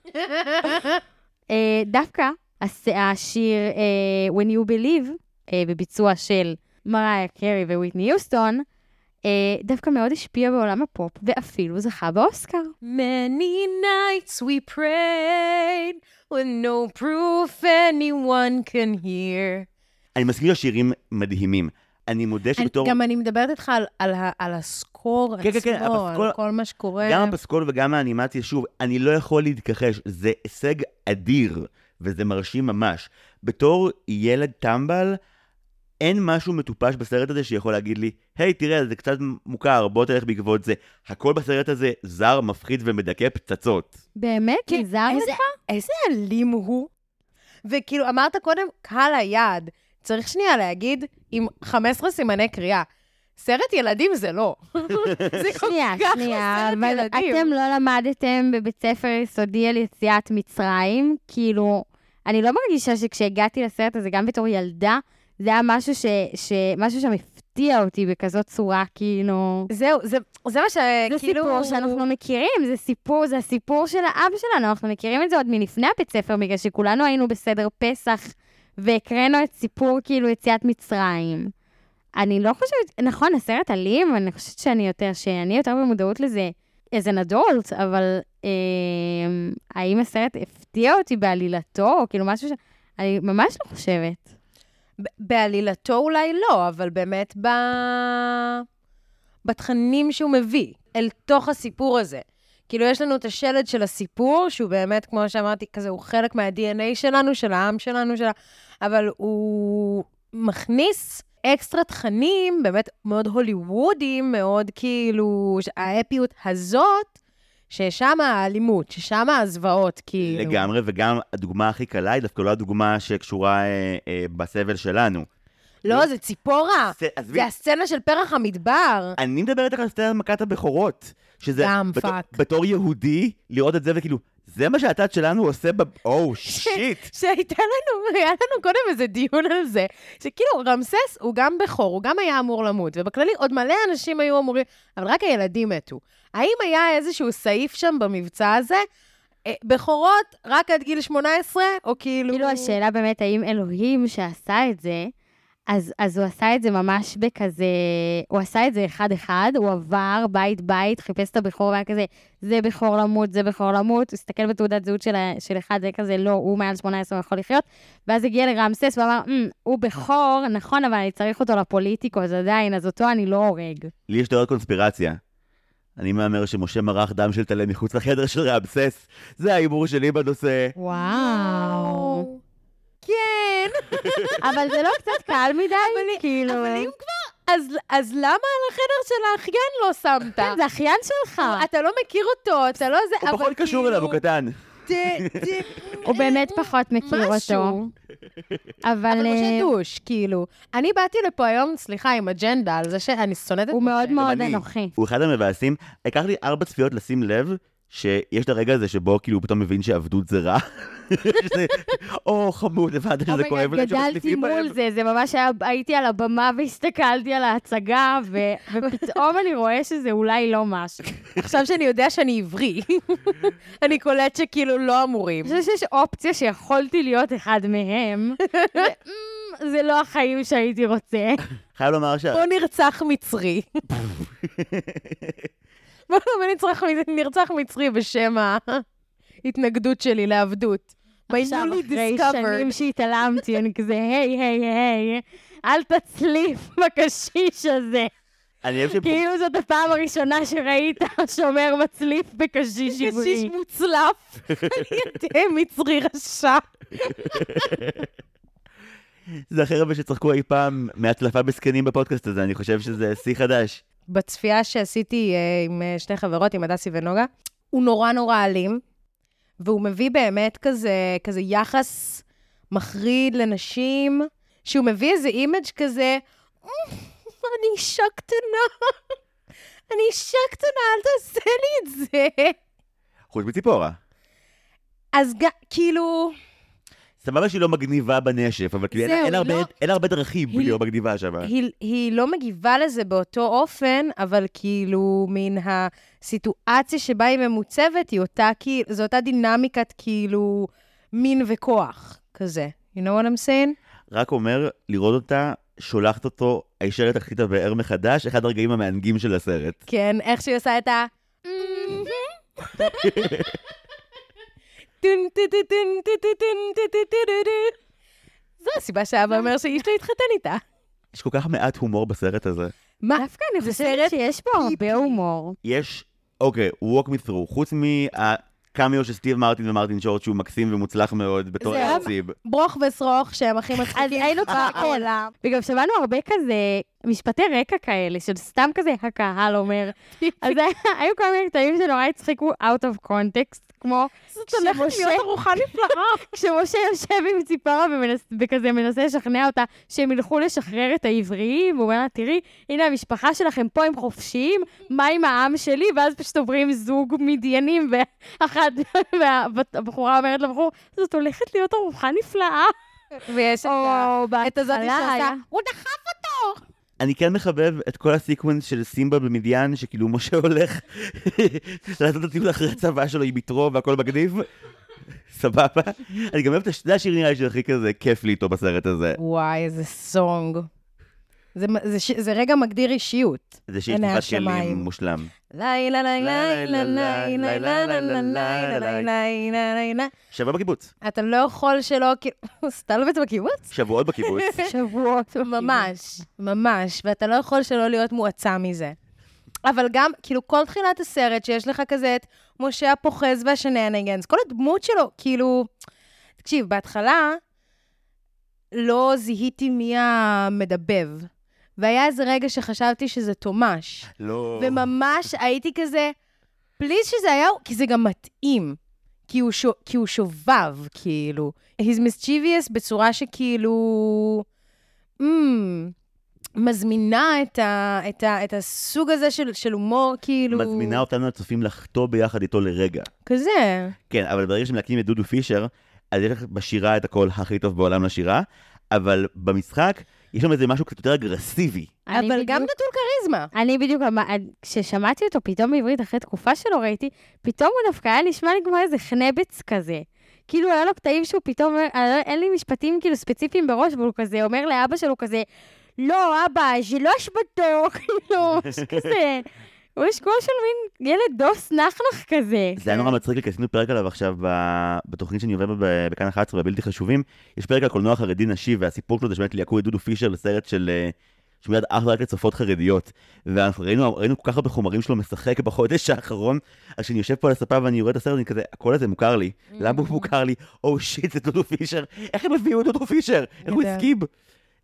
דווקא השיר When You Believe, בביצוע של מריה קרי וויטני יוסטון, דווקא מאוד השפיע בעולם הפופ, ואפילו זכה באוסקר. Many nights we prayed with no proof anyone can hear. אני מסכים שהשירים מדהימים. אני מודה שבתור... גם אני מדברת איתך על הסקור עצמו, על כל מה שקורה. גם הפסקול וגם האנימציה, שוב, אני לא יכול להתכחש, זה הישג אדיר, וזה מרשים ממש. בתור ילד טמבל, אין משהו מטופש בסרט הזה שיכול להגיד לי, היי, תראה, זה קצת מוכר, בוא תלך בעקבות זה. הכל בסרט הזה זר, מפחיד ומדכא פצצות. באמת? כי זר לך? איזה אלים הוא. וכאילו, אמרת קודם, קהל היעד. צריך שנייה להגיד, עם 15 סימני קריאה. סרט ילדים זה לא. זה כל כך סרט ילדים. אתם לא למדתם בבית ספר יסודי על יציאת מצרים? כאילו, אני לא מרגישה שכשהגעתי לסרט הזה, גם בתור ילדה, זה היה משהו משהו שם הפתיע אותי בכזאת צורה, כאילו... זהו, זה מה זה סיפור שאנחנו מכירים, זה הסיפור של האב שלנו, אנחנו מכירים את זה עוד מלפני הבית ספר, בגלל שכולנו היינו בסדר פסח, והקראנו את סיפור כאילו יציאת מצרים. אני לא חושבת, נכון, הסרט אלים, אני חושבת שאני יותר במודעות לזה as an adult, אבל האם הסרט הפתיע אותי בעלילתו, או כאילו משהו אני ממש לא חושבת. בעלילתו אולי לא, אבל באמת בתכנים שהוא מביא אל תוך הסיפור הזה. כאילו יש לנו את השלד של הסיפור, שהוא באמת, כמו שאמרתי, כזה, הוא חלק מה-DNA שלנו, של העם שלנו, אבל הוא מכניס אקסטרה תכנים, באמת מאוד הוליוודים, מאוד כאילו, האפיות הזאת, ששם האלימות, ששם הזוועות, כאילו. לגמרי, וגם הדוגמה הכי קלה היא דווקא לא הדוגמה שקשורה בסבל שלנו. לא, זה ציפורה. זה הסצנה של פרח המדבר. אני מדברת על סצנת מכת הבכורות. שזה בתור יהודי, לראות את זה וכאילו, זה מה שהצד שלנו עושה שיט. היה לנו קודם איזה דיון על זה, שכאילו רמסס הוא גם בכור, הוא גם היה אמור למות, ובכללי עוד מלא אנשים היו אמורים, אבל רק הילדים מתו. האם היה איזשהו סעיף שם במבצע הזה? בכורות רק עד גיל 18, או כאילו... כאילו השאלה באמת, האם אלוהים שעשה את זה, אז הוא עשה את זה ממש בכזה, הוא עשה את זה אחד-אחד, הוא עבר בית-בית, חיפש את הבכור, והיה כזה, זה בכור למות, זה בכור למות, הוא הסתכל בתעודת זהות של אחד, זה כזה, לא, הוא מעל 18, הוא יכול לחיות, ואז הגיע לרמסס ואמר, הוא בכור, נכון, אבל אני צריך אותו לפוליטיקו, אז עדיין, אז אותו אני לא הורג. לי יש תיאוריות קונספירציה. אני מאמר שמשה מרח דם של תלה מחוץ לחדר של רמסס, זה ההימור שלי בנושא. וואו. כן. אבל זה לא קצת קל מדי, כאילו. אבל אם כבר אז למה על החדר של האחיין לא שמת? כן, זה אחיין שלך. אתה לא מכיר אותו, אתה לא זה, הוא פחות קשור אליו, הוא קטן. הוא באמת פחות מכיר אותו. אבל משה דוש, כאילו. אני באתי לפה היום, סליחה, עם אג'נדה, על זה שאני שונאת את הוא משה. מאוד מאוד אנוכי. הוא אחד המבאסים. לקח לי 4 צפיות לשים לב שיש את הרגע הזה שבו כאילו הוא פתאום מבין שעבדות זה רע. או חמוד, הבנת שזה כואב להם גדלתי מול זה ממש הייתי על הבמה והסתכלתי על ההצגה, ופתאום אני רואה שזה אולי לא משהו. עכשיו שאני יודע שאני עברי, אני קולט שכאילו לא אמורים. אני חושבת שיש אופציה שיכולתי להיות אחד מהם, זה לא החיים שהייתי רוצה. חייב לומר בוא נרצח מצרי. בוא נרצח מצרי בשם ההתנגדות שלי לעבדות. עכשיו, אחרי שנים שהתעלמתי, אני כזה, היי, אל תצליף בקשיש הזה. כאילו זאת הפעם הראשונה שראית שומר מצליף בקשיש עברי. קשיש מוצלף, אני יודע, מצרי רשע. זה הכי הרבה שצחקו אי פעם מהצלפה בסקנים בפודקאסט הזה, אני חושב שזה שיא חדש. בצפייה שעשיתי עם 2 חברות, עם הדסי ונוגה, הוא נורא אלים, והוא מביא באמת כזה יחס מחריד לנשים, שהוא מביא איזה אימג' כזה, אני אישה קטנה, אל תעשה לי את זה. חוץ מציפורה. אז כאילו... סבבה שהיא לא מגניבה בנשף, אבל כאילו אין הרבה דרכים להיות מגניבה שם. היא לא מגיבה לזה באותו אופן, אבל כאילו מן הסיטואציה שבה היא ממוצבת, זו אותה דינמיקת כאילו מין וכוח כזה. You know what I'm saying? רק אומר, לראות אותה, שולחת אותו, הישר לתחתית הבאר מחדש, אחד הרגעים המענגים של הסרט. כן, איך שהיא עושה את ה... זו הסיבה שאבא אומר שאיש לא יתחתן איתה. יש כל כך מעט הומור בסרט הזה. מה? דווקא אני חושבת שיש פה הרבה הומור. יש, אוקיי, walk me through, חוץ מהקאמיו של סטיב מרטין ומרטין שורט, שהוא מקסים ומוצלח מאוד בתור הרציב. ברוך ושרוך שהם הכי מצחיקים. היינו בעולם. וגם שמענו הרבה כזה משפטי רקע כאלה, של סתם כזה הקהל אומר. אז היו כל מיני קטעים שנורא הצחיקו out of context, כמו זאת הולכת להיות ארוחה נפלאה. כשמשה יושב עם ציפורה וכזה מנסה לשכנע אותה שהם ילכו לשחרר את העבריים, הוא אומר לה, תראי, הנה המשפחה שלכם פה הם חופשיים, מה עם העם שלי? ואז פשוט עוברים זוג מדיינים, והבחורה אומרת לבחור, זאת הולכת להיות ארוחה נפלאה. ויש את הזאת שעושה, הוא דחף אותו! אני כן מחבב את כל הסיקוונס של סימבה במדיין, שכאילו משה הולך לעשות את הטיול אחרי הצבא שלו עם יתרו והכל מגניב. סבבה. אני גם אוהב את שני השירים נראה לי שהכי כזה כיף לי איתו בסרט הזה. וואי, איזה סונג. זה רגע מגדיר אישיות. זה שיש תקופת כלים מושלם. לילה, לילה, לילה, לילה, לילה, לילה, לילה, לילה. שבוע בקיבוץ. אתה לא יכול שלא, סטלבט בקיבוץ? שבועות בקיבוץ. שבועות. ממש, ואתה לא יכול שלא להיות מועצה מזה. אבל גם, כאילו, כל תחילת הסרט שיש לך כזה את משה הפוחז והשננגנס, כל הדמות שלו, כאילו, תקשיב, בהתחלה לא זיהיתי מי המדבב. והיה איזה רגע שחשבתי שזה תומש. לא. וממש הייתי כזה, פליז שזה היה, כי זה גם מתאים. כי הוא שובב, כאילו. He's mischievous בצורה שכאילו... מזמינה את הסוג הזה של הומור, כאילו... מזמינה אותנו הצופים לחטוא ביחד איתו לרגע. כזה. כן, אבל ברגע שמלהקים את דודו פישר, אז יש לך בשירה את הכל הכי טוב בעולם לשירה, אבל במשחק יש שם איזה משהו קצת יותר אגרסיבי. אבל גם נטול קריזמה. אני בדיוק, כששמעתי אותו פתאום בעברית אחרי תקופה שלו ראיתי, פתאום הוא דווקא היה נשמע לי כמו איזה חנבץ כזה. כאילו היה לו קטעים שהוא פתאום, אין לי משפטים כאילו ספציפיים בראש, והוא כזה אומר לאבא שלו כזה, לא, אבא, זה לא אשמתו, כאילו, משהו כזה. הוא יש כמו של מין ילד דוס נחנך כזה. זה היה נורא מצחיק לי, כי עשינו פרק עליו עכשיו בתוכנית שאני עובד בכאן 11 בבלתי חשובים. יש פרק על קולנוע חרדי נשי, והסיפור שלו זה שבאמת ליעקו את דודו פישר לסרט של שמיד אך רק לצופות חרדיות. ואנחנו ראינו כל כך הרבה חומרים שלו משחק בחודש האחרון, אז כשאני יושב פה על הספה ואני רואה את הסרט, אני כזה, הקול הזה מוכר לי. למה הוא מוכר לי? שיט, זה דודו פישר. איך הם הביאו את דודו פישר? איך הוא הסכים?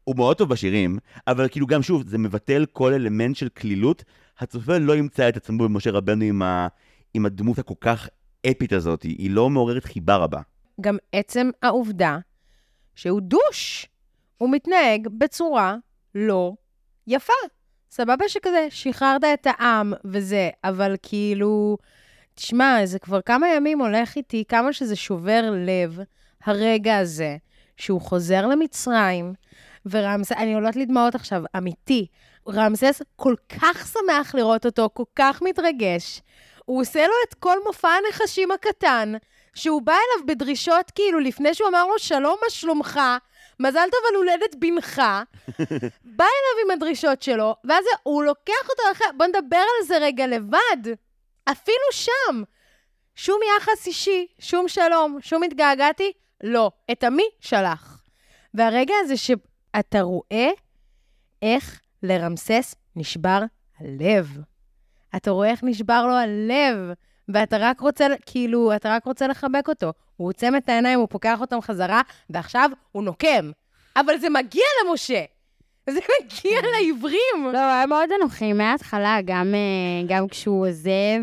הוא מאוד טוב בשירים, אבל כאילו גם שוב, זה מבטל כל אלמנט של כלילות, הצופה לא ימצא את עצמו במשה רבנו עם הדמות הכל כך אפית הזאת, היא לא מעוררת חיבה רבה. גם עצם העובדה שהוא דוש, הוא מתנהג בצורה לא יפה. סבבה שכזה, שחררת את העם וזה, אבל כאילו, תשמע, זה כבר כמה ימים הולך איתי, כמה שזה שובר לב, הרגע הזה, שהוא חוזר למצרים, ורמסס, אני עולות לדמעות עכשיו, אמיתי, רמסס כל כך שמח לראות אותו, כל כך מתרגש, הוא עושה לו את כל מופע הנחשים הקטן, שהוא בא אליו בדרישות כאילו, לפני שהוא אמר לו, שלום, מה שלומך, מזל טוב על הולדת בנך, בא אליו עם הדרישות שלו, ואז הוא לוקח אותו אחרי, בוא נדבר על זה רגע לבד, אפילו שם, שום יחס אישי, שום שלום, שום התגעגעתי, לא, את עמי שלח. והרגע הזה שאתה רואה איך לרמסס נשבר הלב. אתה רואה איך נשבר לו הלב, ואתה רק רוצה, כאילו, אתה רק רוצה לחבק אותו. הוא עוצם את העיניים, הוא פוקח אותם חזרה, ועכשיו הוא נוקם. אבל זה מגיע למשה. זה מגיע לעברים. לא, היה מאוד אנוכי מההתחלה, גם כשהוא עוזב,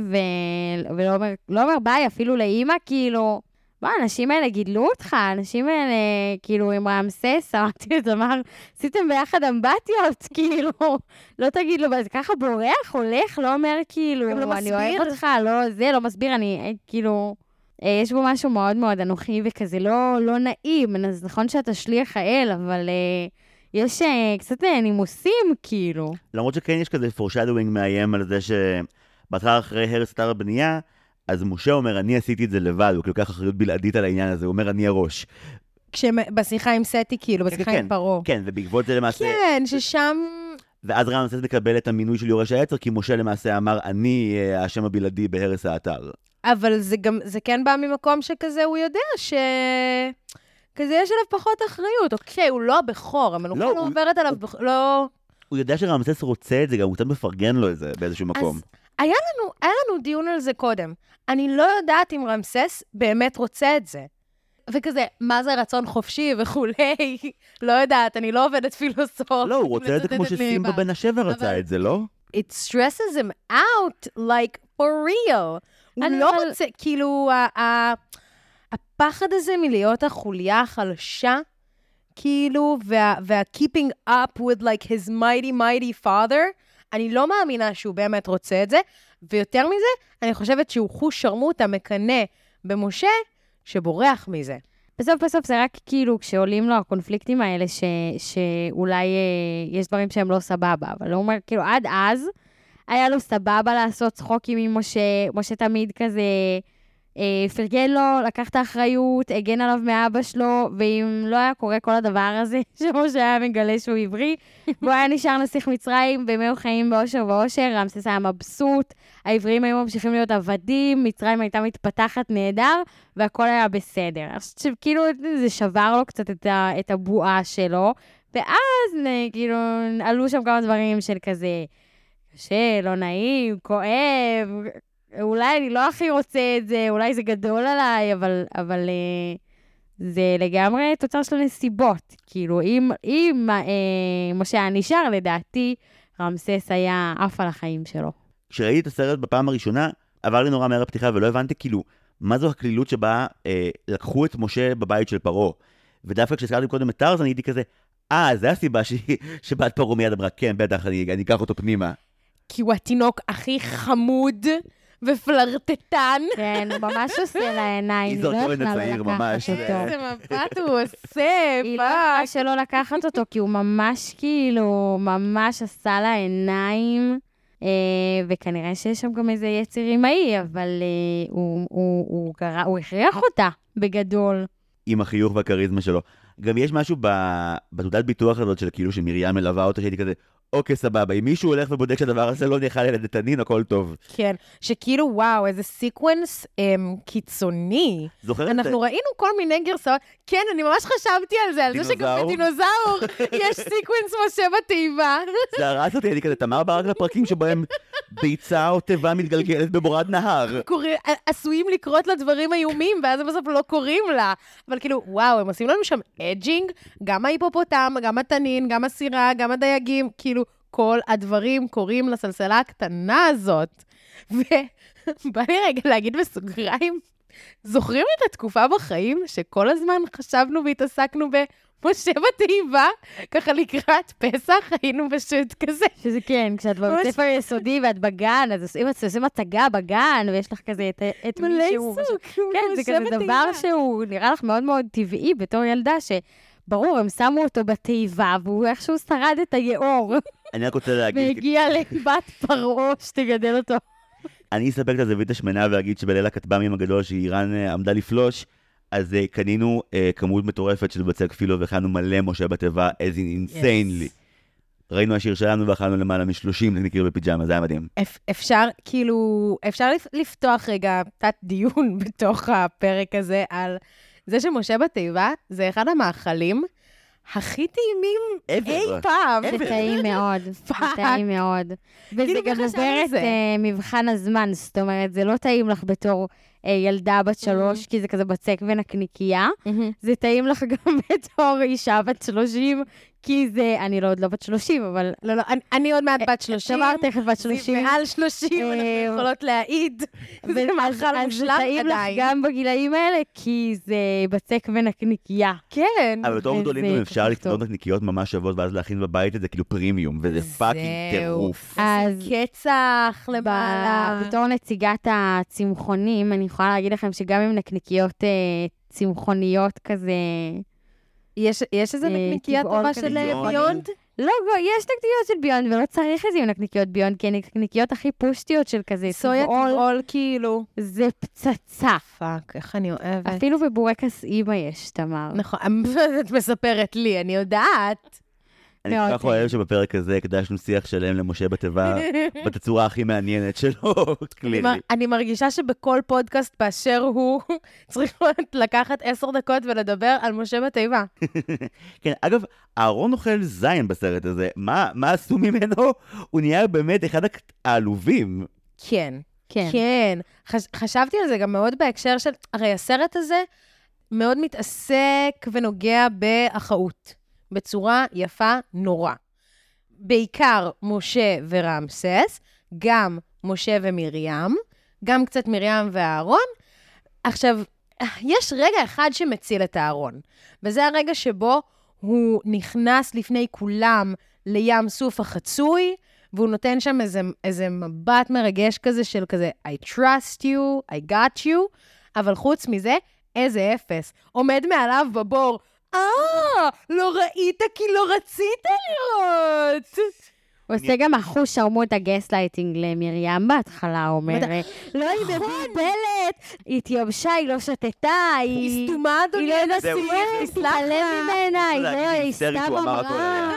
ולא אומר ביי, אפילו לאמא, כאילו, בוא, האנשים האלה גידלו אותך, האנשים האלה, כאילו, עם רמסס, אמרתי לתמר, עשיתם ביחד אמבטיות, כאילו, לא תגיד לו, אז ככה בורח, הולך, לא אומר, כאילו, אני אוהב אותך, לא, זה לא מסביר, אני, כאילו, יש בו משהו מאוד מאוד אנוכי, וכזה לא נעים, אז נכון שאתה שליח האל, אבל יש קצת נימוסים, כאילו. למרות שכן יש כזה foreshadowing מאיים על זה שבהתחלה אחרי הרס אתר הבנייה, אז משה אומר, אני עשיתי את זה לבד, הוא לוקח אחריות בלעדית על העניין הזה, הוא אומר, אני הראש. בשיחה עם סטי, כאילו, בשיחה עם פרו. כן, ובעקבות זה למעשה... כן, ששם... ואז רמסס מקבל את המינוי של יורש העצר, כי משה למעשה אמר, אני השם הבלעדי בהרס האתר. אבל זה כן בא ממקום שכזה, הוא יודע כזה יש עליו פחות אחריות. אוקיי, הוא לא הבכור, המלוכה לא עוברת עליו, לא... הוא יודע שרמסס רוצה את זה, גם הוא קצת מפרגן לו את זה באיזשהו מקום. אז היה לנו דיון על זה קודם. אני לא יודעת אם רמסס באמת רוצה את זה. וכזה, מה זה רצון חופשי וכולי? לא יודעת, אני לא עובדת פילוסוף. לא, הוא רוצה את זה כמו שסימבה בן השבע רצה את זה, לא? It stresses him out, like, for real. הוא לא רוצה, כאילו, הפחד הזה מלהיות החוליה החלשה, כאילו, וה-keeping up with, like, his mighty father, אני לא מאמינה שהוא באמת רוצה את זה, ויותר מזה, אני חושבת שהוא חוש שרמוטה מקנה במשה, שבורח מזה. בסוף זה רק כאילו כשעולים לו הקונפליקטים האלה, שאולי יש דברים שהם לא סבבה, אבל הוא אומר, כאילו, עד אז היה לו סבבה לעשות צחוקים עם משה, משה תמיד כזה פרגן לו, לקח את האחריות, הגן עליו מאבא שלו, ואם לא היה קורה כל הדבר הזה, שמשה היה מגלה שהוא עברי, והוא היה נשאר נסיך מצרים, והם היו חיים באושר ואושר, רמסס היה מבסוט, העברים היו ממשיכים להיות עבדים, מצרים הייתה מתפתחת נהדר, והכל היה בסדר. עכשיו, כאילו, זה שבר לו קצת את הבועה שלו, ואז, כאילו, עלו שם כמה דברים של כזה, קשה, לא נעים, כואב, אולי אני לא הכי רוצה את זה, אולי זה גדול עליי, אבל זה לגמרי תוצר של נסיבות. כאילו, אם משה היה נשאר, לדעתי, רמסס היה אף על החיים שלו. כשראיתי את הסרט בפעם הראשונה, עבר לי נורא מהר הפתיחה, ולא הבנתי כאילו, מה זו הכלילות שבה לקחו את משה בבית של פרו. ודווקא כשסקרתי קודם את טרזן, הייתי כזה, זה הסיבה שבת פרו מיד אמרה, כן, בטח, אני אקח אותו פנימה. כי הוא התינוק הכי חמוד ופלרטטן. כן, הוא ממש עושה לעיניים. היא זרקו את הצעיר ממש. איזה מבט הוא עושה, היא לא יכולה שלא לקחת אותו, כי הוא ממש כאילו, ממש עשה לעיניים, וכנראה שיש שם גם איזה יצר אמאי, אבל הוא הכריח אותה בגדול. עם החיוך והכריזמה שלו. גם יש משהו בתעודת ביטוח הזאת של כאילו שמרים מלווה אותו, שהייתי כזה, אוקיי, סבבה, אם מישהו הולך ובודק שהדבר הזה לא נאכל ילד תנין, הכל טוב. כן, שכאילו, וואו, איזה סיקוונס קיצוני. זוכרת? אנחנו ראינו כל מיני גרסאות. כן, אני ממש חשבתי על זה, על זה שגם בדינוזאור יש סיקוונס משה בתיבה. זה הרס אותי, אני כזה, תמר ברק לפרקים שבהם ביצה או תיבה מתגלגלת בבורד נהר. עשויים לקרות לה דברים איומים, ואז הם בסוף לא קוראים לה. אבל כאילו, וואו, הם עושים לנו שם אג'ינג, גם ההיפופוטם, גם התנין, גם הסירה, גם הדייגים, כאילו, כל הדברים קוראים לסלסלה הקטנה הזאת. ובא לי רגע להגיד בסוגריים, זוכרים את התקופה בחיים שכל הזמן חשבנו והתעסקנו משה בתיבה, ככה לקראת פסח, היינו פשוט כזה. שזה כן, כשאת בבית ספר יסודי ואת בגן, אז עושים הצגה בגן, ויש לך כזה את מישהו. מלא עיסוק. כן, זה כזה דבר שהוא נראה לך מאוד מאוד טבעי בתור ילדה, שברור, הם שמו אותו בתיבה, והוא איכשהו שרד את היאור. אני רק רוצה להגיד... והגיע לבת פרעה שתגדל אותו. אני אספק את הזווית השמנה ואגיד שבליל הכטב"מים הגדול שאיראן עמדה לפלוש, אז קנינו כמות מטורפת של בצק פילו והכנו מלא משה בתיבה, as in insanely. ראינו השיר שלנו ואכלנו למעלה מ-30 נקניקיות בפיג'מה, זה היה מדהים. אפשר לפתוח רגע תת דיון בתוך הפרק הזה על זה שמשה בתיבה זה אחד המאכלים הכי טעימים אי פעם. זה טעים מאוד, זה טעים מאוד. וזה גם עובר את מבחן הזמן, זאת אומרת, זה לא טעים לך בתור ילדה בת 3, כי זה כזה בצק ונקניקייה. זה טעים לך גם בתור אישה בת 30, כי זה, אני עוד לא בת 30, אבל... לא, אני עוד מעט בת 30. דבר תכף בת 30. מעל 30, אנחנו יכולות להעיד. זה מאכל מושלם עדיין. זה טעים לך גם בגילאים האלה, כי זה בצק ונקניקייה. כן. אבל בתור גדולים אפשר לקנות נקניקיות ממש שוות, ואז להכין בבית את זה כאילו פרימיום, וזה פאקינג טירוף. אז קצח למעלה. בתור נציגת הצמחונים, אני יכולה להגיד לכם שגם עם נקניקיות צמחוניות כזה... יש איזה נקניקיה טובה של ביונד? לא, יש נקניקיות של ביונד, ולא צריך איזה נקניקיות ביונד, כי הנקניקיות הכי פושטיות של כזה סויה טבעול, כאילו. זה פצצה. פאק, איך אני אוהבת. אפילו בבורקס אימא יש, תמר. נכון, את מספרת לי, אני יודעת. אני כל כך אוהב שבפרק הזה הקדשנו שיח שלם למשה בתיבה, בתצורה הכי מעניינת שלו, קלירי. אני מרגישה שבכל פודקאסט באשר הוא צריך לקחת 10 דקות ולדבר על משה בתיבה. כן, אגב, אהרון אוכל זין בסרט הזה. מה עשו ממנו? הוא נהיה באמת אחד העלובים. כן, כן. חשבתי על זה גם מאוד בהקשר של, הרי הסרט הזה מאוד מתעסק ונוגע באחאות. בצורה יפה נורא. בעיקר משה ורמסס, גם משה ומרים, גם קצת מרים ואהרון. עכשיו, יש רגע אחד שמציל את האהרון, וזה הרגע שבו הוא נכנס לפני כולם לים סוף החצוי, והוא נותן שם איזה מבט מרגש כזה של כזה, I trust you, I got you, אבל חוץ מזה, איזה אפס. עומד מעליו בבור, לא ראית כי לא רצית לראות. הוא עושה גם אחוז שרמוט הגסלייטינג למרים בהתחלה, הוא אומר, לא, היא מבלבלת, היא התייבשה, היא לא שתתה, היא סתומה, אדוני, היא לא יודעת סיום, תעלם ממנה, היא סתם אמרה.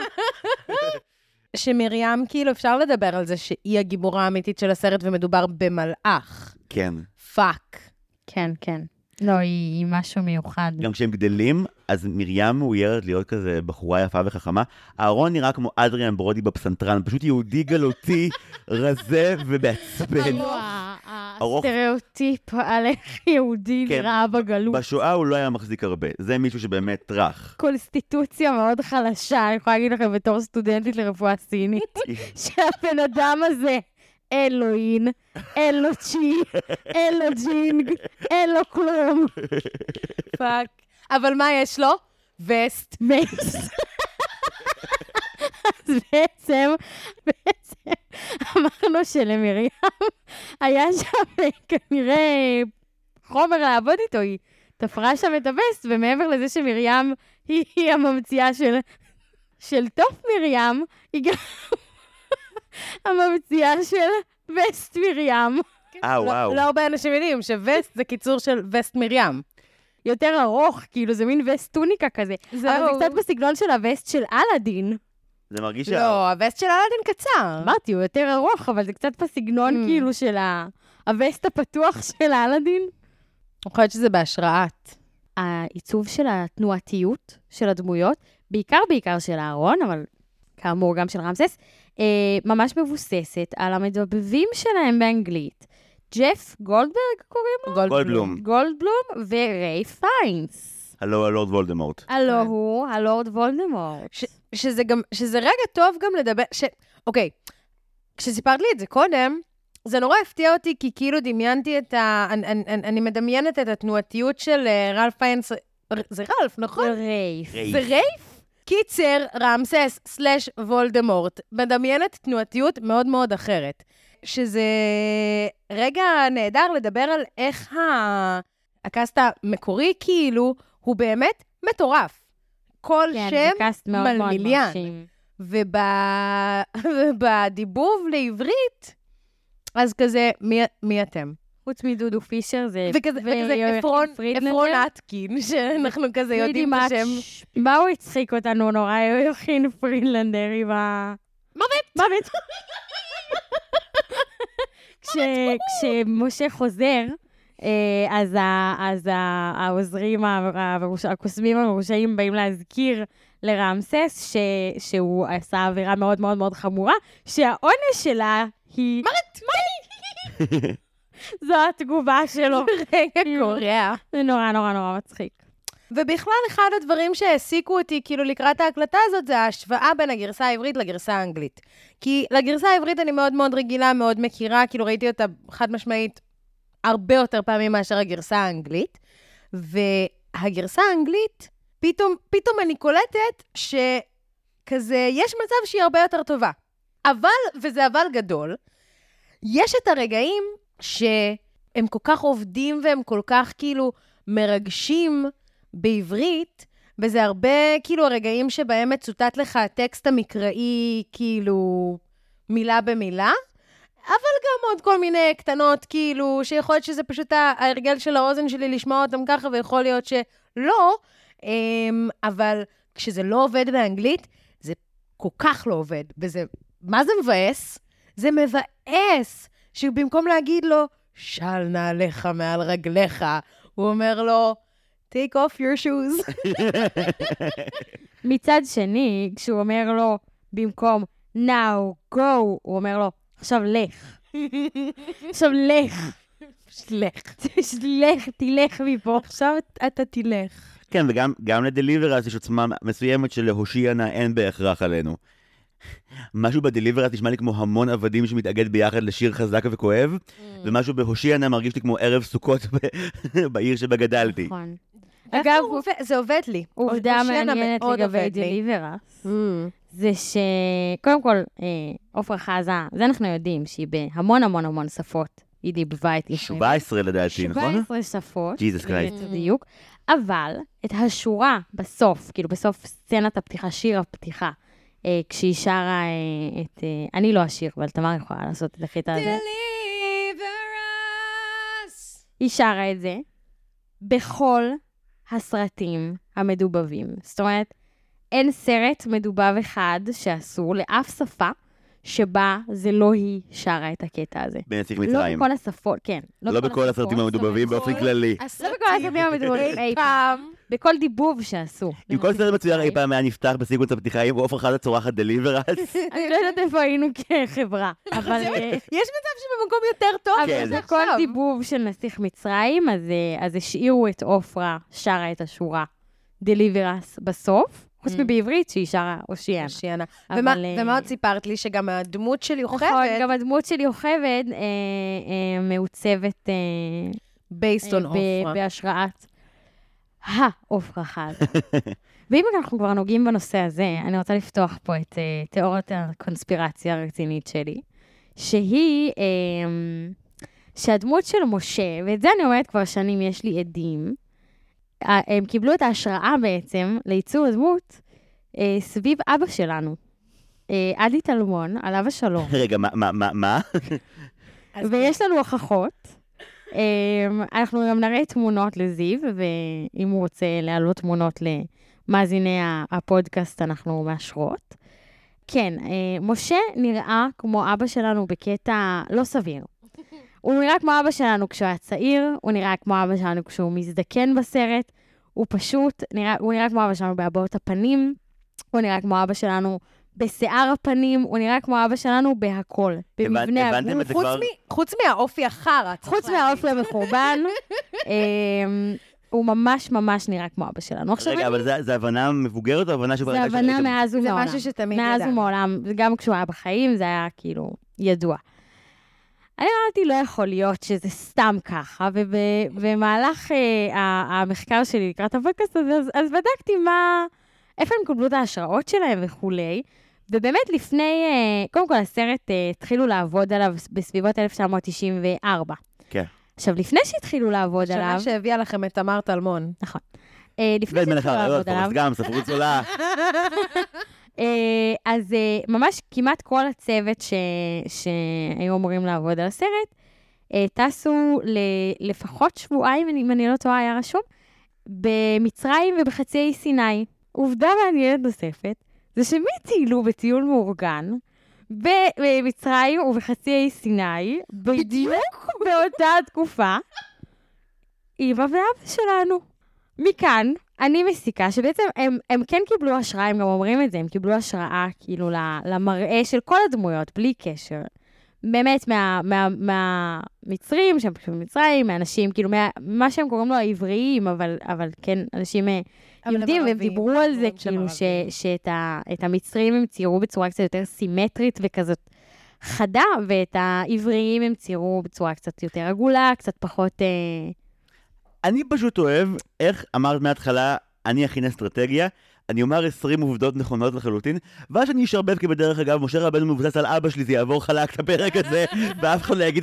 שמרים, כאילו, אפשר לדבר על זה שהיא הגיבורה האמיתית של הסרט ומדובר במלאך. כן. פאק. כן, כן. לא, היא משהו מיוחד. גם כשהם גדלים, אז מרים מאוירת להיות כזה בחורה יפה וחכמה. אהרון נראה כמו אדריאן ברודי בפסנתרן, פשוט יהודי גלותי, רזה ובעצבן. הסטריאוטיפ על איך יהודי נראה בגלות. בשואה הוא לא היה מחזיק הרבה, זה מישהו שבאמת טרח. קונסטיטוציה מאוד חלשה, אני יכולה להגיד לכם בתור סטודנטית לרפואה סינית, שהבן אדם הזה... אין לו אין, אין לו צ'י, אין לו ג'ינג, אין לו כלום. פאק. אבל מה יש לו? וסט. אז בעצם אמרנו שלמרים היה שם כנראה חומר לעבוד איתו, היא תפרה שם את הווסט, ומעבר לזה שמרים היא הממציאה של טוף מרים, היא גם... הממציאה של וסט מרים. וואו. לא הרבה אנשים יודעים שווסט זה קיצור של וסט מרים. יותר ארוך, כאילו זה מין וסט טוניקה כזה. אבל זה קצת בסגנון של הווסט של אלאדין. זה מרגיש לא, הווסט של אלאדין קצר. אמרתי, הוא יותר ארוך, אבל זה קצת בסגנון כאילו של הווסט הפתוח של אלאדין. אני חושבת שזה בהשראת. העיצוב של התנועתיות של הדמויות, בעיקר של אהרון, אבל כאמור גם של רמסס, ממש מבוססת על המדבבים שלהם באנגלית. ג'ף גולדברג קוראים לו? גולדבלום וריי פיינס. הלו הלורד וולדמורט. הלו הוא הלורד וולדמורט. שזה רגע טוב גם לדבר, אוקיי, כשסיפרת לי את זה קודם, זה נורא הפתיע אותי, כי כאילו דמיינתי אני מדמיינת את התנועתיות של רלף פיינס, זה רלף, נכון? זה רייף. זה רייף? קיצר, רמסס/וולדמורט, מדמיינת תנועתיות מאוד מאוד אחרת. שזה רגע נהדר לדבר על איך הקאסט המקורי כאילו, הוא באמת מטורף. כל שם מלמיליאן. ובדיבוב לעברית, אז כזה, מי אתם? חוץ מדודו פישר, זה... וכזה אפרון אטקין, שאנחנו כזה יודעים את השם. מה הוא הצחיק אותנו נורא? יוחין פרינלנדר עם ה... מוות! כשמשה חוזר, אז העוזרים, הקוסמים המרושעים באים להזכיר לרמסס שהוא עשה עבירה מאוד מאוד מאוד חמורה, שהעונש שלה היא... מוות! זו התגובה שלו. רגע קורע. זה נורא נורא נורא מצחיק. ובכלל אחד הדברים שהעסיקו אותי כאילו לקראת ההקלטה הזאת, זה ההשוואה בין הגרסה העברית לגרסה האנגלית. כי לגרסה העברית אני מאוד מאוד רגילה, מאוד מכירה, כאילו ראיתי אותה חד משמעית הרבה יותר פעמים מאשר הגרסה האנגלית. והגרסה האנגלית, פתאום אני קולטת שכזה, יש מצב שהיא הרבה יותר טובה. אבל, וזה אבל גדול, יש את הרגעים שהם כל כך עובדים והם כל כך כאילו מרגשים בעברית, וזה הרבה כאילו הרגעים שבהם מצוטט לך הטקסט המקראי כאילו מילה במילה, אבל גם עוד כל מיני קטנות כאילו שיכול להיות שזה פשוט ההרגל של האוזן שלי לשמוע אותם ככה, ויכול להיות שלא, אבל כשזה לא עובד באנגלית, זה כל כך לא עובד, וזה, מה זה מבאס? זה מבאס שבמקום להגיד לו, של נעליך מעל רגליך, הוא אומר לו, take off your shoes. מצד שני, כשהוא אומר לו, במקום now, go, הוא אומר לו, עכשיו לך. עכשיו לך. תלך מפה. עכשיו אתה תלך. כן, וגם לדליברס יש עוצמה מסוימת שלהושיענה אין בהכרח עלינו. משהו בדליברס נשמע לי כמו המון עבדים שמתאגד ביחד לשיר חזק וכואב, ומשהו בהושיענה מרגיש לי כמו ערב סוכות בעיר שבגדלתי. נכון. אגב, זה עובד לי. עובדה מעניינת לגבי דליברס, זה שקודם כל, עופרה חזה, זה אנחנו יודעים שהיא בהמון המון המון שפות, היא דיבבה את 17 לדעתי, נכון? 17 שפות. ג'יזוס קרייסט. בדיוק. אבל את השורה בסוף, כאילו בסוף סצנת הפתיחה, שיר הפתיחה, כשהיא שרה את... אני לא אשיר, אבל תמר יכולה לעשות את הקטע הזה. היא שרה את זה בכל הסרטים המדובבים. זאת אומרת, אין סרט מדובב אחד שעשו לאף שפה שבה זה לא היא שרה את הקטע הזה. בנסיך מצרים. לא בכל השפות, כן. לא בכל הסרטים המדובבים באופן כללי. לא בכל הסרטים המדובבים אי פעם. בכל דיבוב שעשו. אם כל סרט מצויר אי פעם היה נפתח בסיקוונס הפתיחה, אם עופרה חזה צורחת דליברס. אני לא יודעת איפה היינו כחברה, אבל... יש מצב שבמקום יותר טוב. אבל בכל דיבוב של נסיך מצרים, אז השאירו את עופרה, שרה את השורה דליברס בסוף. חוץ מבעברית שהיא שרה הושיענה. ומה עוד סיפרת לי? שגם הדמות של יוכבד... נכון, גם הדמות של יוכבד מעוצבת... based on עופרה. בהשראת עופרה חזה. ואם אנחנו כבר נוגעים בנושא הזה, אני רוצה לפתוח פה את תיאוריית הקונספירציה הרצינית שלי, שהיא שהדמות של משה, ואת זה אני אומרת כבר שנים, יש לי עדים, הם קיבלו את ההשראה בעצם לייצור הדמות סביב אבא שלנו. עדי טלמון, עליו השלום. רגע, מה? ויש לנו הוכחות. אנחנו גם נראה תמונות לזיו, ואם הוא רוצה להעלות תמונות למאזיני הפודקאסט, אנחנו מאשרות. כן, משה נראה כמו אבא שלנו בקטע לא סביר. הוא נראה כמו אבא שלנו כשהוא היה צעיר, הוא נראה כמו אבא שלנו כשהוא מזדקן בסרט, הוא נראה כמו אבא שלנו בהבעות הפנים, הוא נראה כמו אבא שלנו בשיער הפנים, הוא נראה כמו אבא שלנו בהכל, במבנה הבנתם את זה הגוף. כבר? חוץ מהאופי החרא. חוץ מהאופי המחורבן, הוא ממש ממש נראה כמו אבא שלנו. רגע, אבל זה הבנה מבוגרת או הבנה שכבר זה הייתה... הבנה מאז זה ומעולם. משהו שתמיד מאז ידענו. ומעולם, וגם כשהוא היה בחיים, זה היה כאילו ידוע. אני אמרתי, לא יכול להיות שזה סתם ככה, ובמהלך המחקר שלי לקראת הפודקאסט הזה, אז בדקתי איפה הם קבלו את ההשראות שלהם וכולי, ובאמת לפני, קודם כל הסרט התחילו לעבוד עליו בסביבות 1994. כן. עכשיו, לפני שהתחילו לעבוד עליו... שנה שהביאה לכם את תמר טלמון. נכון. לפני שהתחילו לעבוד עליו... גם, ספרות צולה. אז ממש כמעט כל הצוות שהיו אמורים לעבוד על הסרט, טסו לפחות שבועיים, אם אני לא טועה, היה רשום, במצרים ובחצי האי סיני. עובדה מעניינת נוספת, זה שמי טיילו בטיול מאורגן, במצרים ובחצי האי סיני, בדיוק באותה תקופה, אמא ואבא שלנו. מכאן, אני מסיקה שבעצם הם כן קיבלו השראה, הם גם אומרים את זה, הם קיבלו השראה כאילו למראה של כל הדמויות, בלי קשר. באמת מהמצרים, שהם פשוט מצרים, מהאנשים, כאילו מה שהם קוראים לו העבריים, אבל כן, אנשים יהודים, והם דיברו על זה, כאילו שאת המצרים הם ציירו בצורה קצת יותר סימטרית וכזאת חדה, ואת העבריים הם ציירו בצורה קצת יותר עגולה, קצת פחות... אני פשוט אוהב, איך אמרת מההתחלה, אני אכין אסטרטגיה, אני אומר 20 עובדות נכונות לחלוטין, ואז שאני אשרבב כבדרך אגב, משה רבנו מבוסס על אבא שלי, זה יעבור חלק את הפרק הזה, ואף אחד לא יגיד,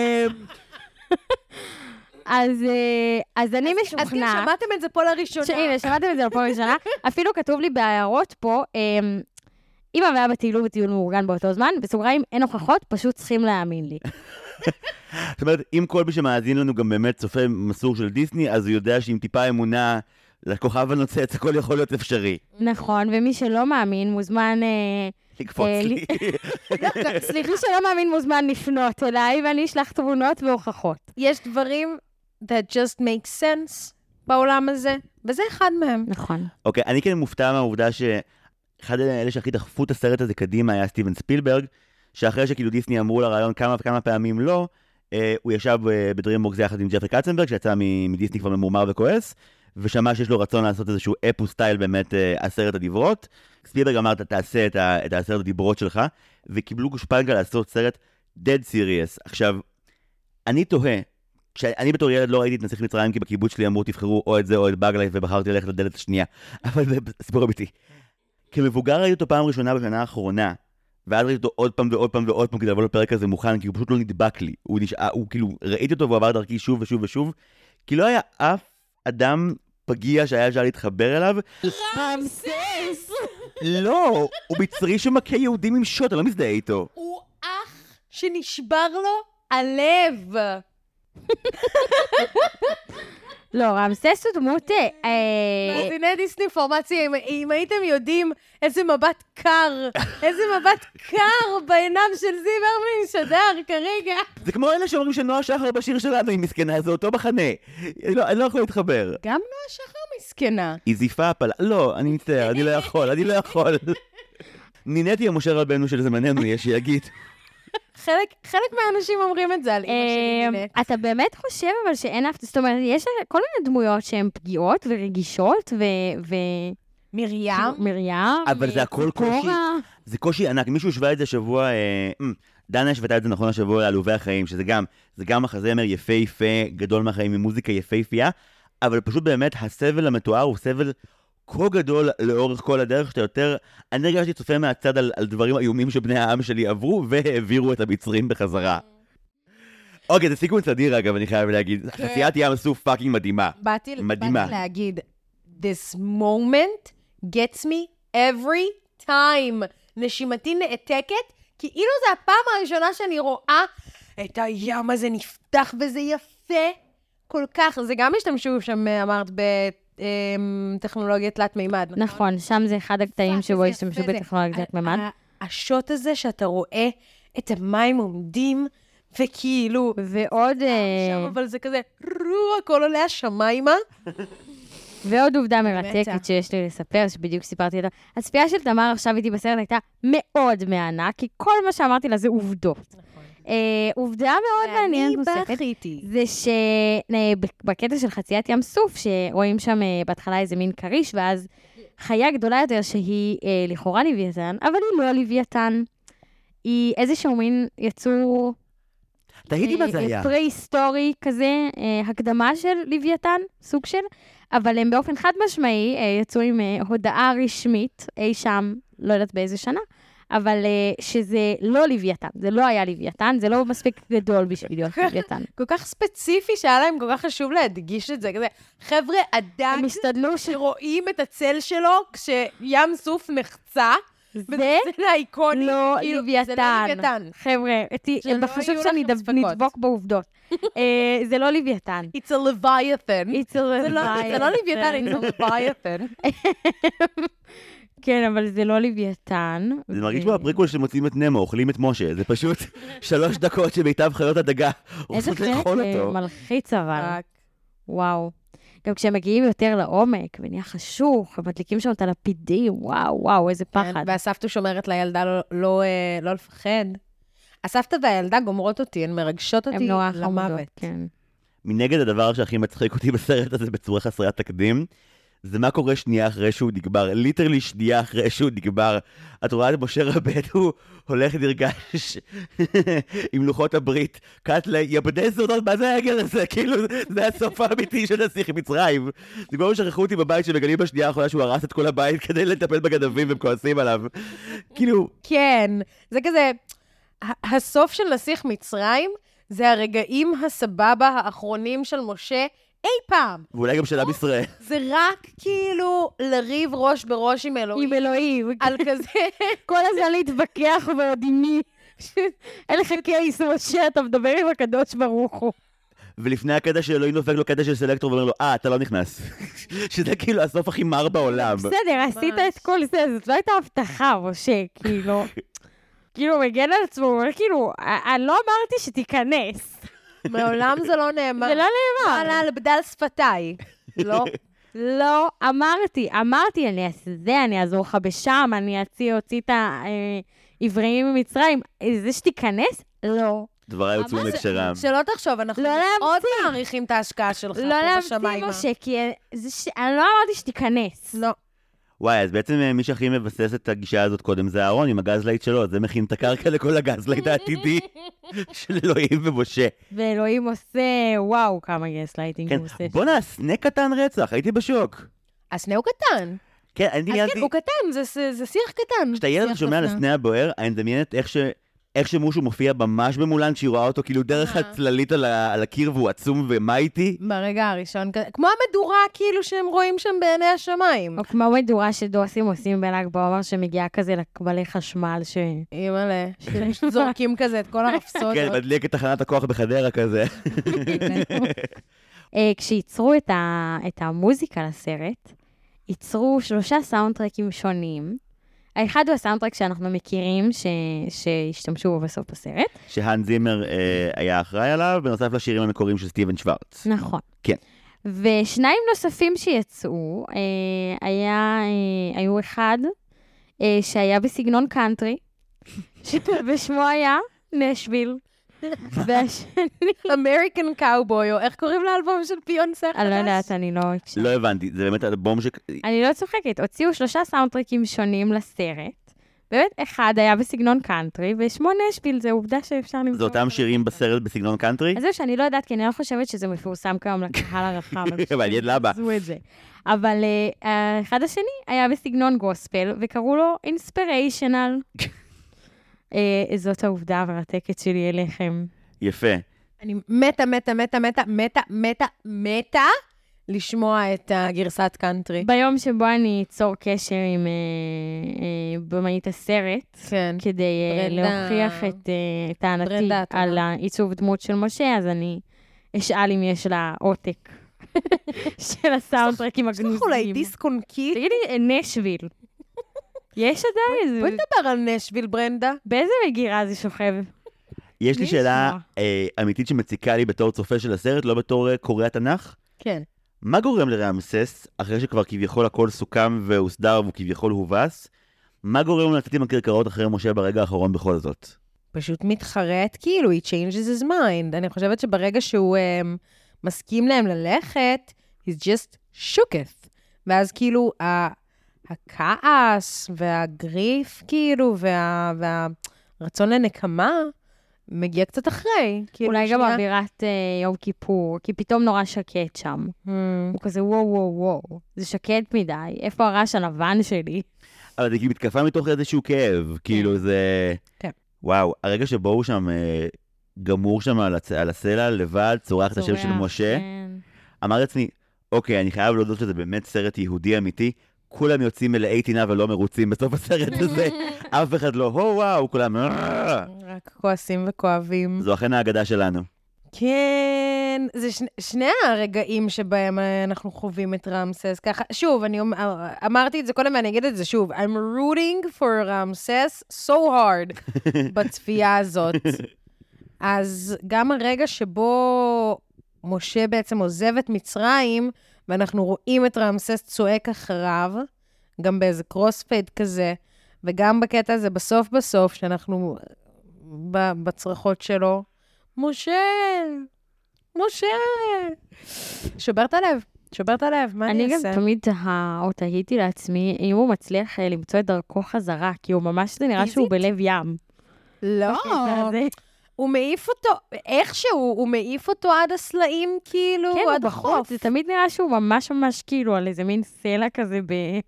אז אני משוכנע... אז כן, שמעתם את זה פה לראשונה. הנה, שמעתם את זה פה לראשונה. אפילו כתוב לי בהערות פה, אמא ואבא טיילו בטיול מאורגן באותו זמן, בסוגריים אין הוכחות, פשוט צריכים להאמין לי. זאת אומרת, אם כל מי שמאזין לנו גם באמת צופה מסור של דיסני, אז הוא יודע שעם טיפה אמונה לכוכב הנוצץ, הכל יכול להיות אפשרי. נכון, ומי שלא מאמין מוזמן... לקפוץ לי. סליחה שלא מאמין מוזמן לפנות אליי, ואני אשלח תמונות והוכחות. יש דברים that just make sense בעולם הזה, וזה אחד מהם. נכון. אוקיי, אני כן מופתע מהעובדה שאחד האלה שהכי דחפו את הסרט הזה קדימה היה סטיבן ספילברג, שאחרי שכאילו דיסני אמרו לרעיון כמה וכמה פעמים לא, הוא ישב בדרימוורקס יחד עם ג'פרי קצנברג, שיצא מדיסני כבר ממורמר וכועס, ושמע שיש לו רצון לעשות איזשהו אפו סטייל באמת 10 הדיברות. ספילברג אמר, תעשה את 10 הדיברות שלך, וקיבלו גושפנקה לעשות סרט dead serious. עכשיו, אני תוהה, כשאני בתור ילד לא ראיתי את נסיך מצרים, כי בקיבוץ שלי אמרו תבחרו או את זה או את בגלייף, ובחרתי ללכת לדלת השנייה. אבל זה סיפור אמיתי. כמבוגר ראיתי אותו פעם ראשונה בשנה האחרונה, ואז ראיתי אותו עוד פעם ועוד פעם ועוד פעם כדי לבוא לפרק הזה מוכן, כי הוא פשוט לא נדבק לי. הוא כאילו, ראיתי אותו והוא עבר דרכי שוב ושוב ושוב, כי לא היה אף אדם פגיע שהיה אפשר להתחבר אליו. רמסס! לא, הוא מצרי שמכה יהודים עם שוט, אני לא מזדהה איתו. הוא אח שנשבר לו הלב. לא, רמסס הוא דמות... מאזיני דיסני אינפורמציה, אם הייתם יודעים איזה מבט קר, בעיניו של זיו הרמן שדר כרגע. זה כמו אלה שאומרים שנועה שחר בשיר שלנו היא מסכנה, זה אותו מחנה. אני לא יכול להתחבר. גם נועה שחר מסכנה. היא זיפה הפלה. לא, אני מצטער, אני לא יכול. נינתי המשה רבנו של זמננו, יש שיגיד. חלק מהאנשים אומרים את זה על אמא שלי נינת. אתה באמת חושב אבל שאין אף... זאת אומרת, יש כל מיני דמויות שהן פגיעות ורגישות מרים. אבל זה הכל קושי. זה קושי ענק. מישהו השווה את זה שבוע... דנה השוותה את זה נכון השבוע לעלובי החיים, שזה גם מחזמר יפהפה, גדול מהחיים עם מוזיקה יפהפייה, אבל פשוט באמת הסבל המתואר הוא סבל כה גדול לאורך כל הדרך, שאתה יותר... אני הרגשתי צופה מהצד על דברים איומים שבני העם שלי עברו, והעבירו את המצרים בחזרה. אוקיי, זה סיקוונס אדיר אגב, אני חייב להגיד. חציית ים עשו פאקינג מדהימה. באתי להגיד, this moment gets me every time. נשימתי נעתקת, כאילו זה הפעם הראשונה שאני רואה את הים הזה נפתח וזה יפה כל כך. זה גם השתמשו שם, אמרת, בטכנולוגיה תלת מימד. נכון, שם זה אחד הקטעים שבו השתמשו בטכנולוגיה תלת מימד. השוט הזה שאתה רואה את המים עומדים, וכאילו... ועוד... שם, אבל זה כזה, הכל עולה השמיימה. ועוד עובדה מרתקת שיש לי לספר, שבדיוק סיפרתי אותה. הצפייה של תמר עכשיו איתי בסרט הייתה מאוד מהנה, כי כל מה שאמרתי לה זה עובדות. עובדה מאוד מעניינת נוספת, זה שבקטע של חציית ים סוף, שרואים שם בהתחלה איזה מין קריש, ואז חיה גדולה יותר שהיא לכאורה לוויתן, אבל היא לא לוויתן. היא איזשהו מין יצור... תהיתי מה זה היה. פרה-היסטורי כזה, הקדמה של לוויתן, סוג של, אבל הם באופן חד משמעי יצאו עם הודעה רשמית, אי שם, לא יודעת באיזה שנה, אבל שזה לא לוויתן, זה לא היה לוויתן, זה לא מספיק גדול בשביל להיות לוויתן. כל כך ספציפי שהיה להם כל כך חשוב להדגיש את זה, כזה, חבר'ה, אדם שרואים את הצל שלו כשים סוף נחצה, זה האיקוני, לא כאילו, לוויתן. חבר'ה, חשוב שאני נדבוק בעובדות. זה לא לוויתן. It's a leviathan. זה לא לוויתן, it's a leviathan. כן, אבל זה לא לוויתן. זה מרגיש כמו הפריקול שמוצאים את נמו, אוכלים את משה. זה פשוט 3 דקות שמיטב חיות הדגה רוצות לאכול אותו. מלחיץ אבל. וואו. גם כשהם מגיעים יותר לעומק, ונהיה חשוך, ומדליקים שם את הלפידים, וואו, איזה פחד. והסבתא שומרת לילדה לא לפחד. הסבתא והילדה גומרות אותי, הן מרגשות אותי למוות. כן. מנגד הדבר שהכי מצחיק אותי בסרט הזה בצורה חסרת תקדים, זה מה קורה שנייה אחרי שהוא נגבר, ליטרלי שנייה אחרי שהוא נגבר. את רואה את משה רבנו הולך נרגש עם לוחות הברית, קטלה, יבדי זונות, מה זה העגל הזה? כאילו, זה הסוף האמיתי של נסיך מצרים. זה כבר שכחו אותי בבית שמגלים בשנייה האחרונה שהוא הרס את כל הבית כדי לטפל בגנבים והם כועסים עליו. כאילו... כן, זה כזה, הסוף של נסיך מצרים, זה הרגעים הסבבה האחרונים של משה, אי פעם. ואולי גם של עם ישראל. זה רק כאילו לריב ראש בראש עם אלוהים. עם אלוהים. על כזה... כל הזמן להתווכח ועוד עם מי. אין לך קייס, משה, אתה מדבר עם הקדוש ברוך הוא. ולפני הקטע של אלוהים דופק לו קטע של סלקטור ואומר לו, אתה לא נכנס. שזה כאילו הסוף הכי מר בעולם. בסדר, עשית את כל זה, זאת לא הייתה הבטחה, משה, כאילו. כאילו, מגן על עצמו, הוא אומר, כאילו, אני לא אמרתי שתיכנס. מעולם זה לא נאמר. זה לא נאמר. לא עלה על בדל שפתיי. לא. לא, אמרתי, אני אעשה זה, אני אעזור לך בשם, אני אוציא את העבריים ממצרים. זה שתיכנס? לא. דבריי יוצאו מהקשרם. שלא תחשוב, אנחנו עוד מעריכים את ההשקעה שלך פה בשמיים. לא להמציא, משה, כי אני לא אמרתי שתיכנס. לא. וואי, אז בעצם מי שהכי מבסס את הגישה הזאת קודם זה אהרון עם הגזלייט שלו, זה מכין את הקרקע לכל הגזלייט העתידי של אלוהים ומשה. ואלוהים עושה, וואו, כמה גזלייטינג הוא עושה. בוא הסנה קטן רצח, הייתי בשוק. הסנה הוא קטן. כן, אני דמיינתי... כן, הוא קטן, זה שיח קטן. כשאתה ילד שומע על הסנה הבוער, אני מדמיינת איך שמשהו מופיע ממש במולן, שהיא רואה אותו כאילו דרך הצללית על הקיר והוא עצום ומייטי. ברגע הראשון, כמו המדורה כאילו שהם רואים שם בעיני השמיים. או כמו מדורה שדוסים עושים בל"ג בעומר שמגיעה כזה לקבלי חשמל אימא'לה, שזורקים כזה את כל הרפסודות. כן, מדליק את תחנת הכוח בחדרה כזה. כשייצרו את המוזיקה לסרט, ייצרו 3 סאונדטרקים שונים, האחד הוא הסאונדטרק שאנחנו מכירים, שהשתמשו בו בסוף בסרט. שהאן זימר היה אחראי עליו, בנוסף לשירים המקוריים של סטיבן שוורץ. נכון. כן. ושניים נוספים שיצאו, היו אחד שהיה בסגנון קאנטרי, ושמו היה נשוויל. והשני... אמריקן קאובוי, או איך קוראים לאלבום של ביונסה חדש? אני לא יודעת, אני לא... לא הבנתי, זה באמת אלבום אני לא צוחקת, הוציאו 3 סאונדטרקים שונים לסרט, באמת אחד היה בסגנון קאנטרי, ושמו נשוויל, זה עובדה שאפשר למצוא. זה אותם שירים בסרט בסגנון קאנטרי? אז זהו שאני לא יודעת, כי אני לא חושבת שזה מפורסם כיום לקהל הרחב. מעניין למה. אבל אחד השני היה בסגנון גוספל, וקראו לו אינספיריישנל. זאת העובדה המרתקת שלי אליכם. יפה. אני מתה לשמוע את הגרסת קאנטרי. ביום שבו אני אצור קשר עם במאית הסרט, כן. כדי להוכיח את טענתי על העיצוב דמות של משה, אז אני אשאל אם יש לה עותק של הסאונדטרקים הגנוזים. יש לך אולי דיסק אונקי? תגידי, נשוויל. יש עדיין. בואי נדבר על נשוויל, ברנדה. באיזה מגירה זה שוכב? יש לי שאלה אמיתית שמציקה לי בתור צופה של הסרט, לא בתור קורא התנ"ך. כן. מה גורם לרעמסס, אחרי שכבר כביכול הכל סוכם והוסדר והוא כביכול הובס, מה גורם לצאת עם הכרכרות אחרי משה ברגע האחרון בכל זאת? פשוט מתחרט, כאילו, he changes his mind. אני חושבת שברגע שהוא מסכים להם ללכת, he's just shooketh. ואז כאילו, הכעס והגריף, כאילו, והרצון לנקמה, מגיע קצת אחרי. כאילו, אולי גם אווירת יום כיפור, כי פתאום נורא שקט שם. הוא כזה, וואו, זה שקט מדי. איפה הרעש הלבן שלי? אבל זה כאילו מתקפה מתוך איזשהו כאב, כאילו זה... כן. וואו, הרגע שבו הוא שם גמור שם על הסלע, לבד, צורח את השם של משה, אמר לעצמי, אוקיי, אני חייב להודות שזה באמת סרט יהודי אמיתי, כולם יוצאים מלאי טינה ולא מרוצים בסוף הסרט הזה, אף אחד לא, וואו, כולם... רק כועסים וכואבים. זו אכן האגדה שלנו. כן, זה שני הרגעים שבהם אנחנו חווים את רמסס. ככה, שוב, אני אמרתי את זה קודם ואני אגיד את זה שוב. I'm rooting for רמסס so hard בצפייה הזאת. אז גם הרגע שבו משה בעצם עוזב את מצרים, ואנחנו רואים את רמסס צועק אחריו, גם באיזה קרוספייד כזה, וגם בקטע הזה בסוף, שאנחנו בצרחות שלו, משה! שוברת הלב, מה אני אעשה? אני גם תמיד תהיתי לעצמי, אם הוא מצליח למצוא את דרכו חזרה, כי הוא ממש זה נראה שהוא בלב ים. לא, הוא מעיף אותו, איכשהו, הוא מעיף אותו עד הסלעים, כאילו, כן, עד החוף. זה תמיד נראה שהוא ממש כאילו על איזה מין סלע כזה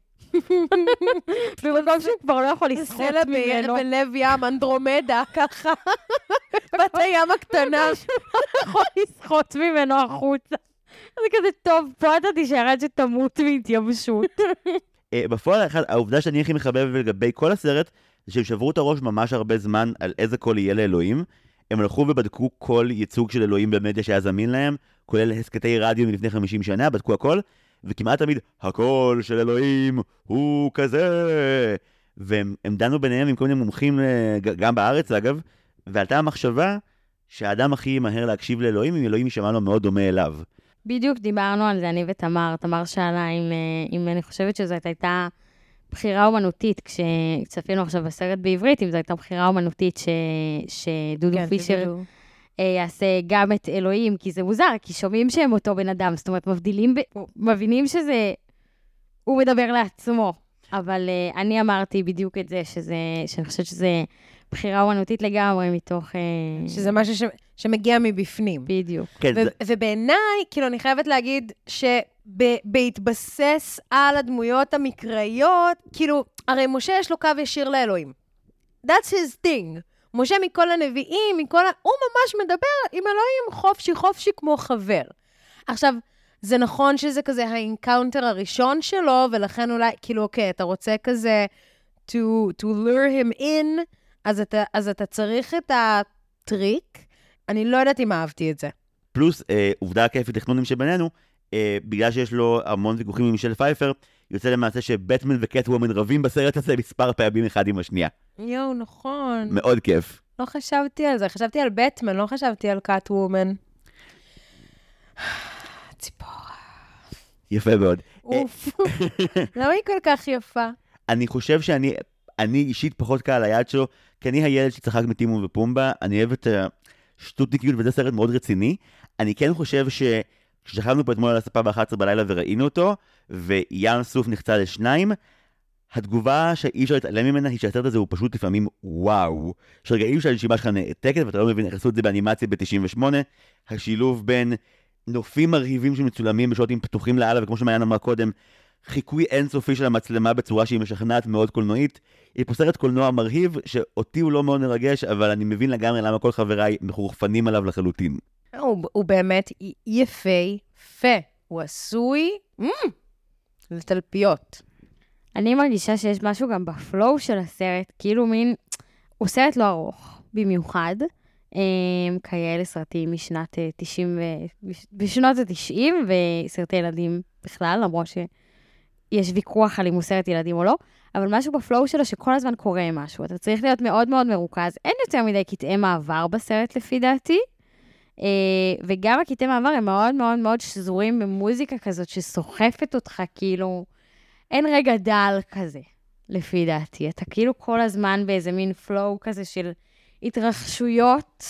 ובמקום שהוא כבר לא יכול לסחוט ממנו. בלב ים, אנדרומדה, ככה. בת הים הקטנה. יכול לסחוט ממנו החוצה. זה כזה טוב, פה אתה תישאר עד שתמות מהתייבשות. בפועל, העובדה שאני הכי מחבב לגבי כל הסרט, זה שהם שברו את הראש ממש הרבה זמן על איזה קול יהיה לאלוהים. הם הלכו ובדקו כל ייצוג של אלוהים במדיה שהיה זמין להם, כולל הסקטי רדיו מלפני 50 שנה, בדקו הכל. וכמעט תמיד, הקול של אלוהים הוא כזה. והם דנו ביניהם עם כל מיני מומחים, גם בארץ אגב, ועלתה המחשבה שהאדם הכי מהר להקשיב לאלוהים, אם אלוהים יישמע לו מאוד דומה אליו. בדיוק דיברנו על זה, אני ותמר. תמר שאלה אם אני חושבת שזאת הייתה בחירה אומנותית, כשצפינו עכשיו בסרט בעברית, אם זו הייתה בחירה אומנותית שדודו פישר יעשה גם את אלוהים, כי זה מוזר, כי שומעים שהם אותו בן אדם, זאת אומרת, מבינים שזה, הוא מדבר לעצמו, אבל אני אמרתי בדיוק את זה, שאני חושבת שזה בחירה אומנותית לגמרי מתוך... שזה משהו שמגיע מבפנים. בדיוק. כן, ובעיניי, כאילו, אני חייבת להגיד שבהתבסס על הדמויות המקראיות, כאילו, הרי משה יש לו קו ישיר לאלוהים. That's his thing. משה מכל הנביאים, הוא ממש מדבר עם אלוהים חופשי כמו חבר. עכשיו, זה נכון שזה כזה האנקאונטר הראשון שלו, ולכן אולי, כאילו, אוקיי, אתה רוצה כזה to lure him in, אז אתה צריך את הטריק. אני לא יודעת אם אהבתי את זה. פלוס, עובדה כיפית תכנונים שבינינו, בגלל שיש לו המון ויכוחים עם מישל פייפר, יוצא למעשה שבטמן וקטוומן רבים בסרט הזה מספר פעמים אחד עם השנייה. יואו, נכון. מאוד כיף. לא חשבתי על זה, חשבתי על בטמן, לא חשבתי על קאטוומן. ציפורה. יפה מאוד. אוף. למה היא כל כך יפה? אני חושב שאני אישית פחות קל היד שלו, כי אני הילד שצחק מטימון ופומבה, אני אוהב את השטותניקיות, וזה סרט מאוד רציני. אני כן חושב כששכבנו פה אתמול על הספה ב-11 בלילה וראינו אותו, וים סוף נחצה לשניים, התגובה שאי אפשר להתעלם ממנה היא שהסרט הזה הוא פשוט לפעמים וואו. יש רגעים שהנשימה שלך נעתקת ואתה לא מבין איך עשו את זה באנימציה ב-98, השילוב בין נופים מרהיבים שמצולמים בשוטים פתוחים לאללה, וכמו שמעיין אמרה קודם, חיקוי אינסופי של המצלמה בצורה שהיא משכנעת מאוד קולנועית. היא פה סרט קולנוע מרהיב שאותי הוא לא מאוד מרגש, אבל אני מבין לגמרי למה כל חבריי מחורפנים עליו לחלוטין. הוא באמת יפה. הוא עשוי לתלפיות. אני מרגישה שיש משהו גם בפלואו של הסרט, כאילו מין, הוא סרט לא ארוך, במיוחד, כאלה סרטים משנת 90, בשנות ה-90, וסרטי ילדים בכלל, למרות שיש ויכוח על אם הוא סרט ילדים או לא, אבל משהו בפלואו שלו שכל הזמן קורה משהו, אתה צריך להיות מאוד מאוד מרוכז, אין יותר מדי קטעי מעבר בסרט לפי דעתי, וגם הקטעי מעבר הם מאוד מאוד מאוד שזורים במוזיקה כזאת שסוחפת אותך, כאילו, אין רגע דל כזה, לפי דעתי. אתה כאילו כל הזמן באיזה מין פלואו כזה של התרחשויות,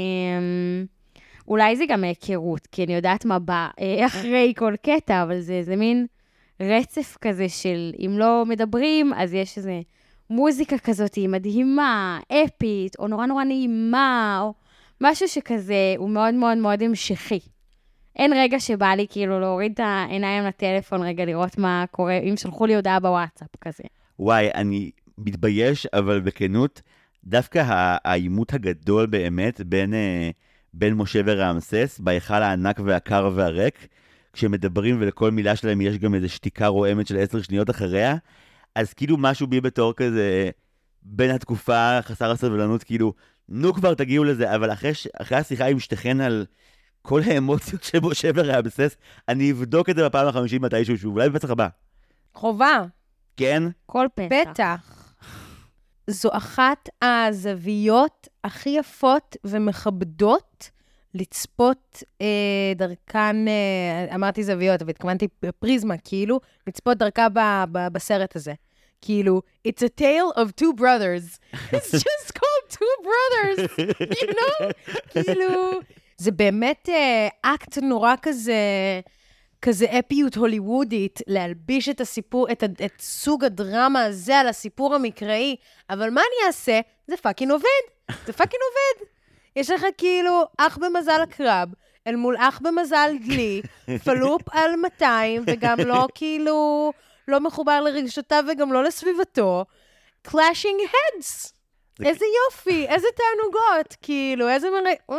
אולי זה גם היכרות, כי אני יודעת מה בא אחרי כל קטע, אבל זה איזה מין רצף כזה של אם לא מדברים, אז יש איזה מוזיקה כזאת מדהימה, אפית, או נורא נורא נעימה, או משהו שכזה הוא מאוד מאוד מאוד המשכי. אין רגע שבא לי כאילו להוריד את העיניים לטלפון, רגע לראות מה קורה, אם שלחו לי הודעה בוואטסאפ כזה. וואי, אני מתבייש, אבל בכנות, דווקא העימות הגדול באמת בין משה ורעמסס, בהיכל הענק והקר והריק, כשמדברים ולכל מילה שלהם יש גם איזו שתיקה רועמת של 10 שניות אחריה, אז כאילו משהו בי בתור כזה, בין התקופה חסר הסבלנות, כאילו, נו כבר תגיעו לזה, אבל אחרי השיחה עם שתיכן על כל האמוציות של משה ורעמסס, אני אבדוק את זה בפעם ה-50 מתישהו שוב, אולי בפסח הבא. חובה. כן? כל פסח. בטח. זו אחת הזוויות הכי יפות ומכבדות לצפות דרכן, אמרתי זוויות, אבל התכוונתי פריזמה, כאילו, לצפות דרכה בסרט הזה. כאילו, it's a tale of two brothers. It's just called two brothers, you know? כאילו, זה באמת אקט נורא כזה אפיות הוליוודית, להלביש את הסיפור, את סוג הדרמה הזה על הסיפור המקראי, אבל מה אני אעשה? זה פאקינג עובד. זה פאקינג עובד. יש לך כאילו אח במזל הקרב, אל מול אח במזל דלי, פלופ על 200, וגם לא כאילו, לא מחובר לרגשותיו וגם לא לסביבתו. clashing heads. איזה יופי, איזה תענוגות, כאילו, איזה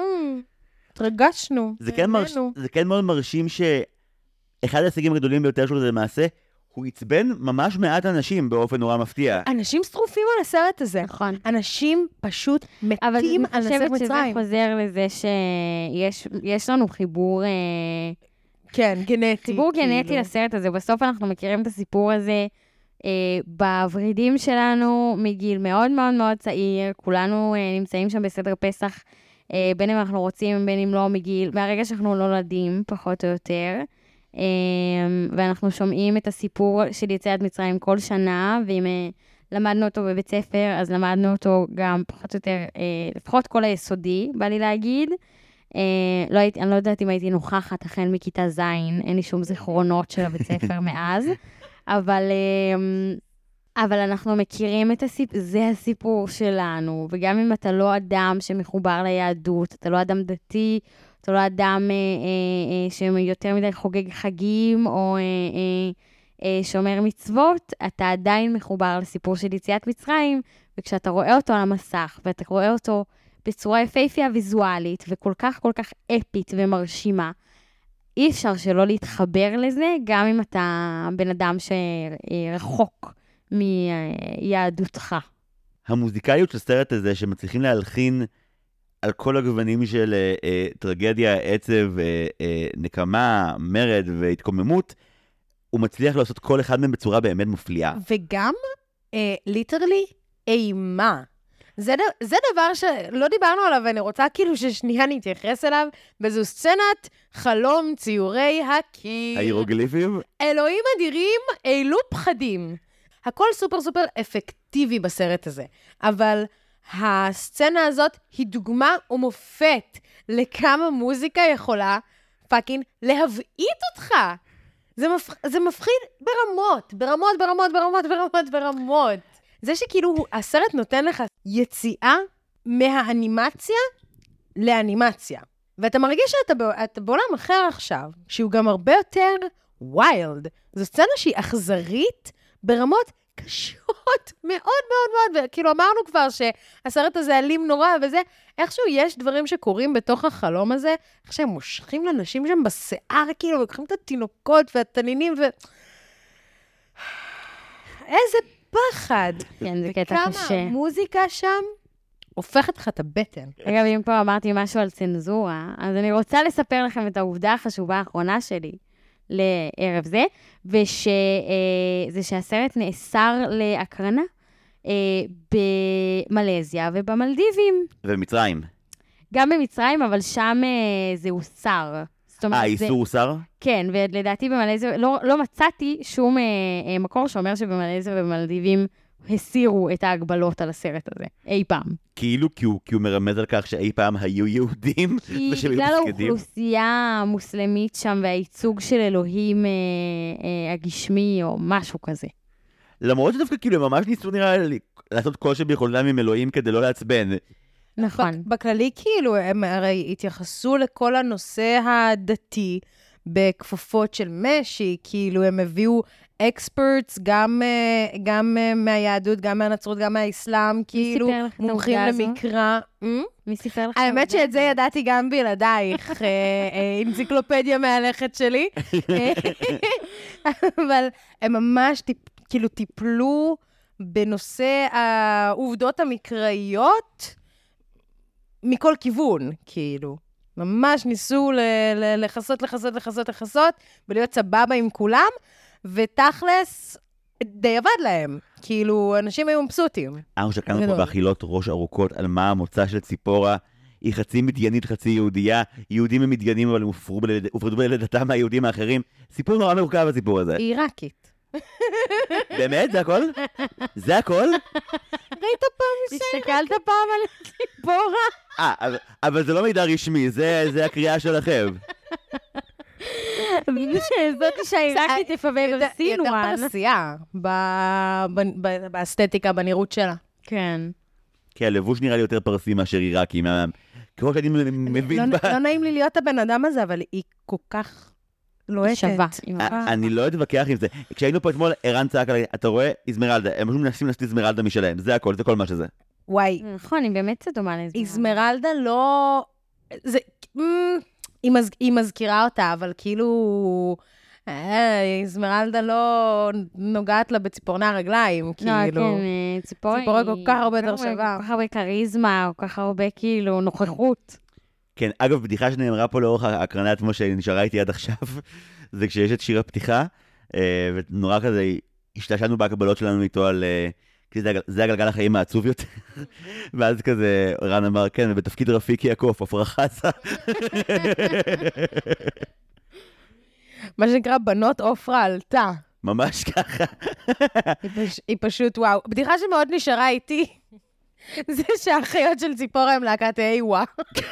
התרגשנו. זה כן מאוד מרשים אחד ההישגים הגדולים ביותר שלו זה למעשה, הוא עצבן ממש מעט אנשים באופן נורא מפתיע. אנשים שרופים על הסרט הזה. נכון. אנשים פשוט מתים על הסרט מצרים. אבל אני חושבת שזה חוזר לזה שיש לנו חיבור... כן, גנטי. חיבור גנטי לסרט הזה. בסוף אנחנו מכירים את הסיפור הזה בוורידים שלנו מגיל מאוד מאוד מאוד צעיר. כולנו נמצאים שם בסדר פסח, בין אם אנחנו רוצים, בין אם לא מגיל, מהרגע שאנחנו נולדים, פחות או יותר. ואנחנו שומעים את הסיפור של יציאת מצרים כל שנה, ואם למדנו אותו בבית ספר, אז למדנו אותו גם פחות או יותר, לפחות כל היסודי, בא לי להגיד. אני לא יודעת אם הייתי נוכחת, החל מכיתה ז', אין לי שום זיכרונות של הבית ספר מאז, אבל אנחנו מכירים את הסיפור, זה הסיפור שלנו, וגם אם אתה לא אדם שמחובר ליהדות, אתה לא אדם דתי, אתה לא אדם שיותר מדי חוגג חגים, או שומר מצוות, אתה עדיין מחובר לסיפור של יציאת מצרים, וכשאתה רואה אותו על המסך, ואתה רואה אותו בצורה יפהפייה ויזואלית, וכל כך כל כך אפית ומרשימה, אי אפשר שלא להתחבר לזה, גם אם אתה בן אדם שרחוק מיהדותך. המוזיקליות של הסרט הזה, שמצליחים להלחין על כל הגוונים של טרגדיה, עצב, נקמה, מרד והתקוממות, הוא מצליח לעשות כל אחד מהם בצורה באמת מופליאה. וגם, ליטרלי, אימה. זה דבר שלא דיברנו עליו, ואני רוצה כאילו ששנייה נתייחס אליו, וזו סצנת חלום ציורי הקיר. ההירוגליפים? אלוהים אדירים, אילו פחדים. הכל סופר סופר אפקטיבי בסרט הזה, אבל הסצנה הזאת היא דוגמה ומופת לכמה מוזיקה יכולה פאקינג להבעית אותך. זה מפחיד ברמות. זה שכאילו הסרט נותן לך יציאה מהאנימציה לאנימציה. ואתה מרגיש שאתה בעולם אחר עכשיו, שהוא גם הרבה יותר ויילד. זו סצנה שהיא אכזרית ברמות קשות מאוד מאוד מאוד, וכאילו אמרנו כבר שהסרט הזה אלים נורא וזה, איכשהו יש דברים שקורים בתוך החלום הזה, איך שהם מושכים לאנשים שם בשיער, כאילו, ולוקחים את התינוקות והתנינים איזה פחד. כן, זה קטע קשה. וכמה המוזיקה שם הופכת לך את הבטן. אגב, אם פה אמרתי משהו על צנזורה, אז אני רוצה לספר לכם את העובדה החשובה האחרונה שלי לערב זה, וזה שהסרט נאסר להקרנה במלזיה ובמלדיבים. ומצרים. גם במצרים, אבל שם זה הוסר. זאת אומרת, איסור הוסר? כן, ולדעתי במלזיה, לא מצאתי שום מקור שאומר שבמלזיה ובמלדיבים הסירו את ההגבלות על הסרט הזה, אי פעם. כאילו, כי הוא מרמז על כך שאי פעם היו יהודים, כי ושהם היו בגלל מסגדים. האוכלוסייה המוסלמית שם, והייצוג של אלוהים הגשמי, או משהו כזה. למרות שדווקא כאילו הם ממש ניסו נראה לי לעשות כל שביכולתם עם אלוהים כדי לא לעצבן. נכון. בכללי, כאילו, הם הרי התייחסו לכל הנושא הדתי בכפפות של משי, כאילו, הם הביאו אקספרטס, גם מהיהדות, גם מהנצרות, גם מהאסלאם, כאילו, מומחים למקרא. מי סיפר לך? האמת שאת זה ידעתי גם בלעדייך, אנציקלופדיה מהלכת שלי. אבל הם ממש, כאילו, טיפלו בנושא העובדות המקראיות, מכל כיוון, כאילו. ממש ניסו לחסות, ולהיות סבבה עם כולם, ותכלס, די עבד להם. כאילו, אנשים היו מבסוטים. אנחנו שקענו פה באכילות ראש ארוכות על מה המוצא של ציפורה. היא חצי מדינית, חצי יהודייה. יהודים הם מדיינים, אבל הם הופרדו בלידתם מהיהודים האחרים. סיפור נורא מורכב הסיפור הזה. היא עיראקית. באמת? זה הכל? זה הכל? ראית פעם מסוים? הסתכלת פעם על ציפורה? אבל זה לא מידע רשמי, זה הקריאה שלכם. זאת שהעיראקית לפעמים היא יותר סינואן. פרסייה באסתטיקה, בנראות שלה. כן. כן, הלבוש נראה לי יותר פרסי מאשר עיראקי. ככל שאני מבין לא נעים לי להיות הבן אדם הזה, אבל היא כל כך לוהטת. שווה. אני לא אתווכח עם זה. כשהיינו פה אתמול, ערן צעק עליי, אתה רואה? איזמרלדה. הם פשוט מנסים לעשות איזמרלדה משלהם. זה הכל, זה כל מה שזה. וואי. נכון, היא באמת קצת דומה לאיזמרלדה. איזמרלדה לא... היא מזכירה אותה, אבל כאילו... איזמרלדה לא נוגעת לה בציפורני הרגליים, כאילו. לא, כן, ציפורה כל כך הרבה יותר שווה. כל כך הרבה קריזמה, כל כך הרבה כאילו נוכחות. כן, אגב, בדיחה שנאמרה פה לאורך ההקרנה עצמו שנשארה איתי עד עכשיו, זה כשיש את שיר הפתיחה, ונורא כזה, השתעשענו בהקבלות שלנו איתו על... זה הגלגל החיים העצוב יותר. ואז כזה, רן אמר, כן, ובתפקיד רפיקי יעקוף, עפרה חסה. מה שנקרא, בנות עופרה עלתה. ממש ככה. היא פשוט, וואו. בדיחה שמאוד נשארה איתי, זה שהאחיות של ציפורה הם להקת איווה.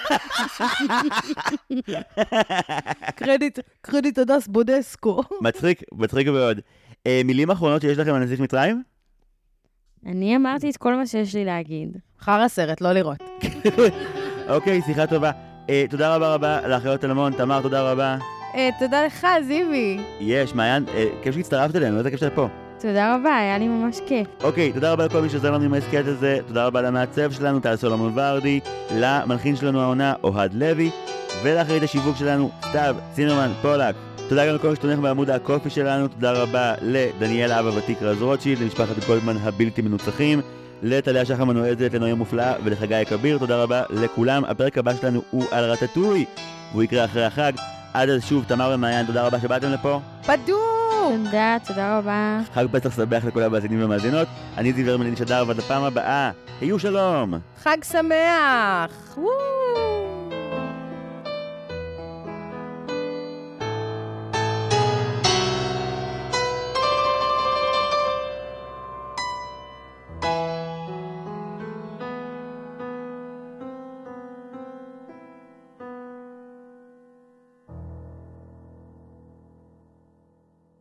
קרדיט הדס בודסקו. מצחיק מאוד. מילים אחרונות שיש לכם על נסיך מצרים? אני אמרתי את כל מה שיש לי להגיד. אחר הסרט, לא לראות. אוקיי, שיחה טובה. תודה רבה לאחיות אלמון. תמר, תודה רבה. תודה לך, זיוי. יש, מעיין, כיף שהצטרפת אלינו, איזה כיף שאתה פה. תודה רבה, היה לי ממש כיף. אוקיי, תודה רבה לכל מי שעזר לנו עם ההסכת הזה, תודה רבה למעצב שלנו, טל סולומון ורדי, למלחין שלנו העונה, אוהד לוי, ולאחרית השיווק שלנו, סתיו, צימרמן, פולק. תודה גם לכל מי שתומך בעמוד הקופי שלנו, תודה רבה לדניאל אבא ותיק רז רוטשילד, למשפחת גולדמן הבלתי מנוצחים, לטליה שחר מנועזת, לנויה מופלאה ולחגי כביר, תודה רבה לכולם. הפרק הבא שלנו הוא על רטטוי, והוא יקרה אחרי החג. עד אז שוב, תמר ומעיין, תודה רבה שבאתם לפה. בדוק! תודה רבה. חג פסח שמח לכל המאזינים והמאזינות. אני זיו הרמלין שדר, ועד הפעם הבאה, היו שלום! חג שמח! וואו!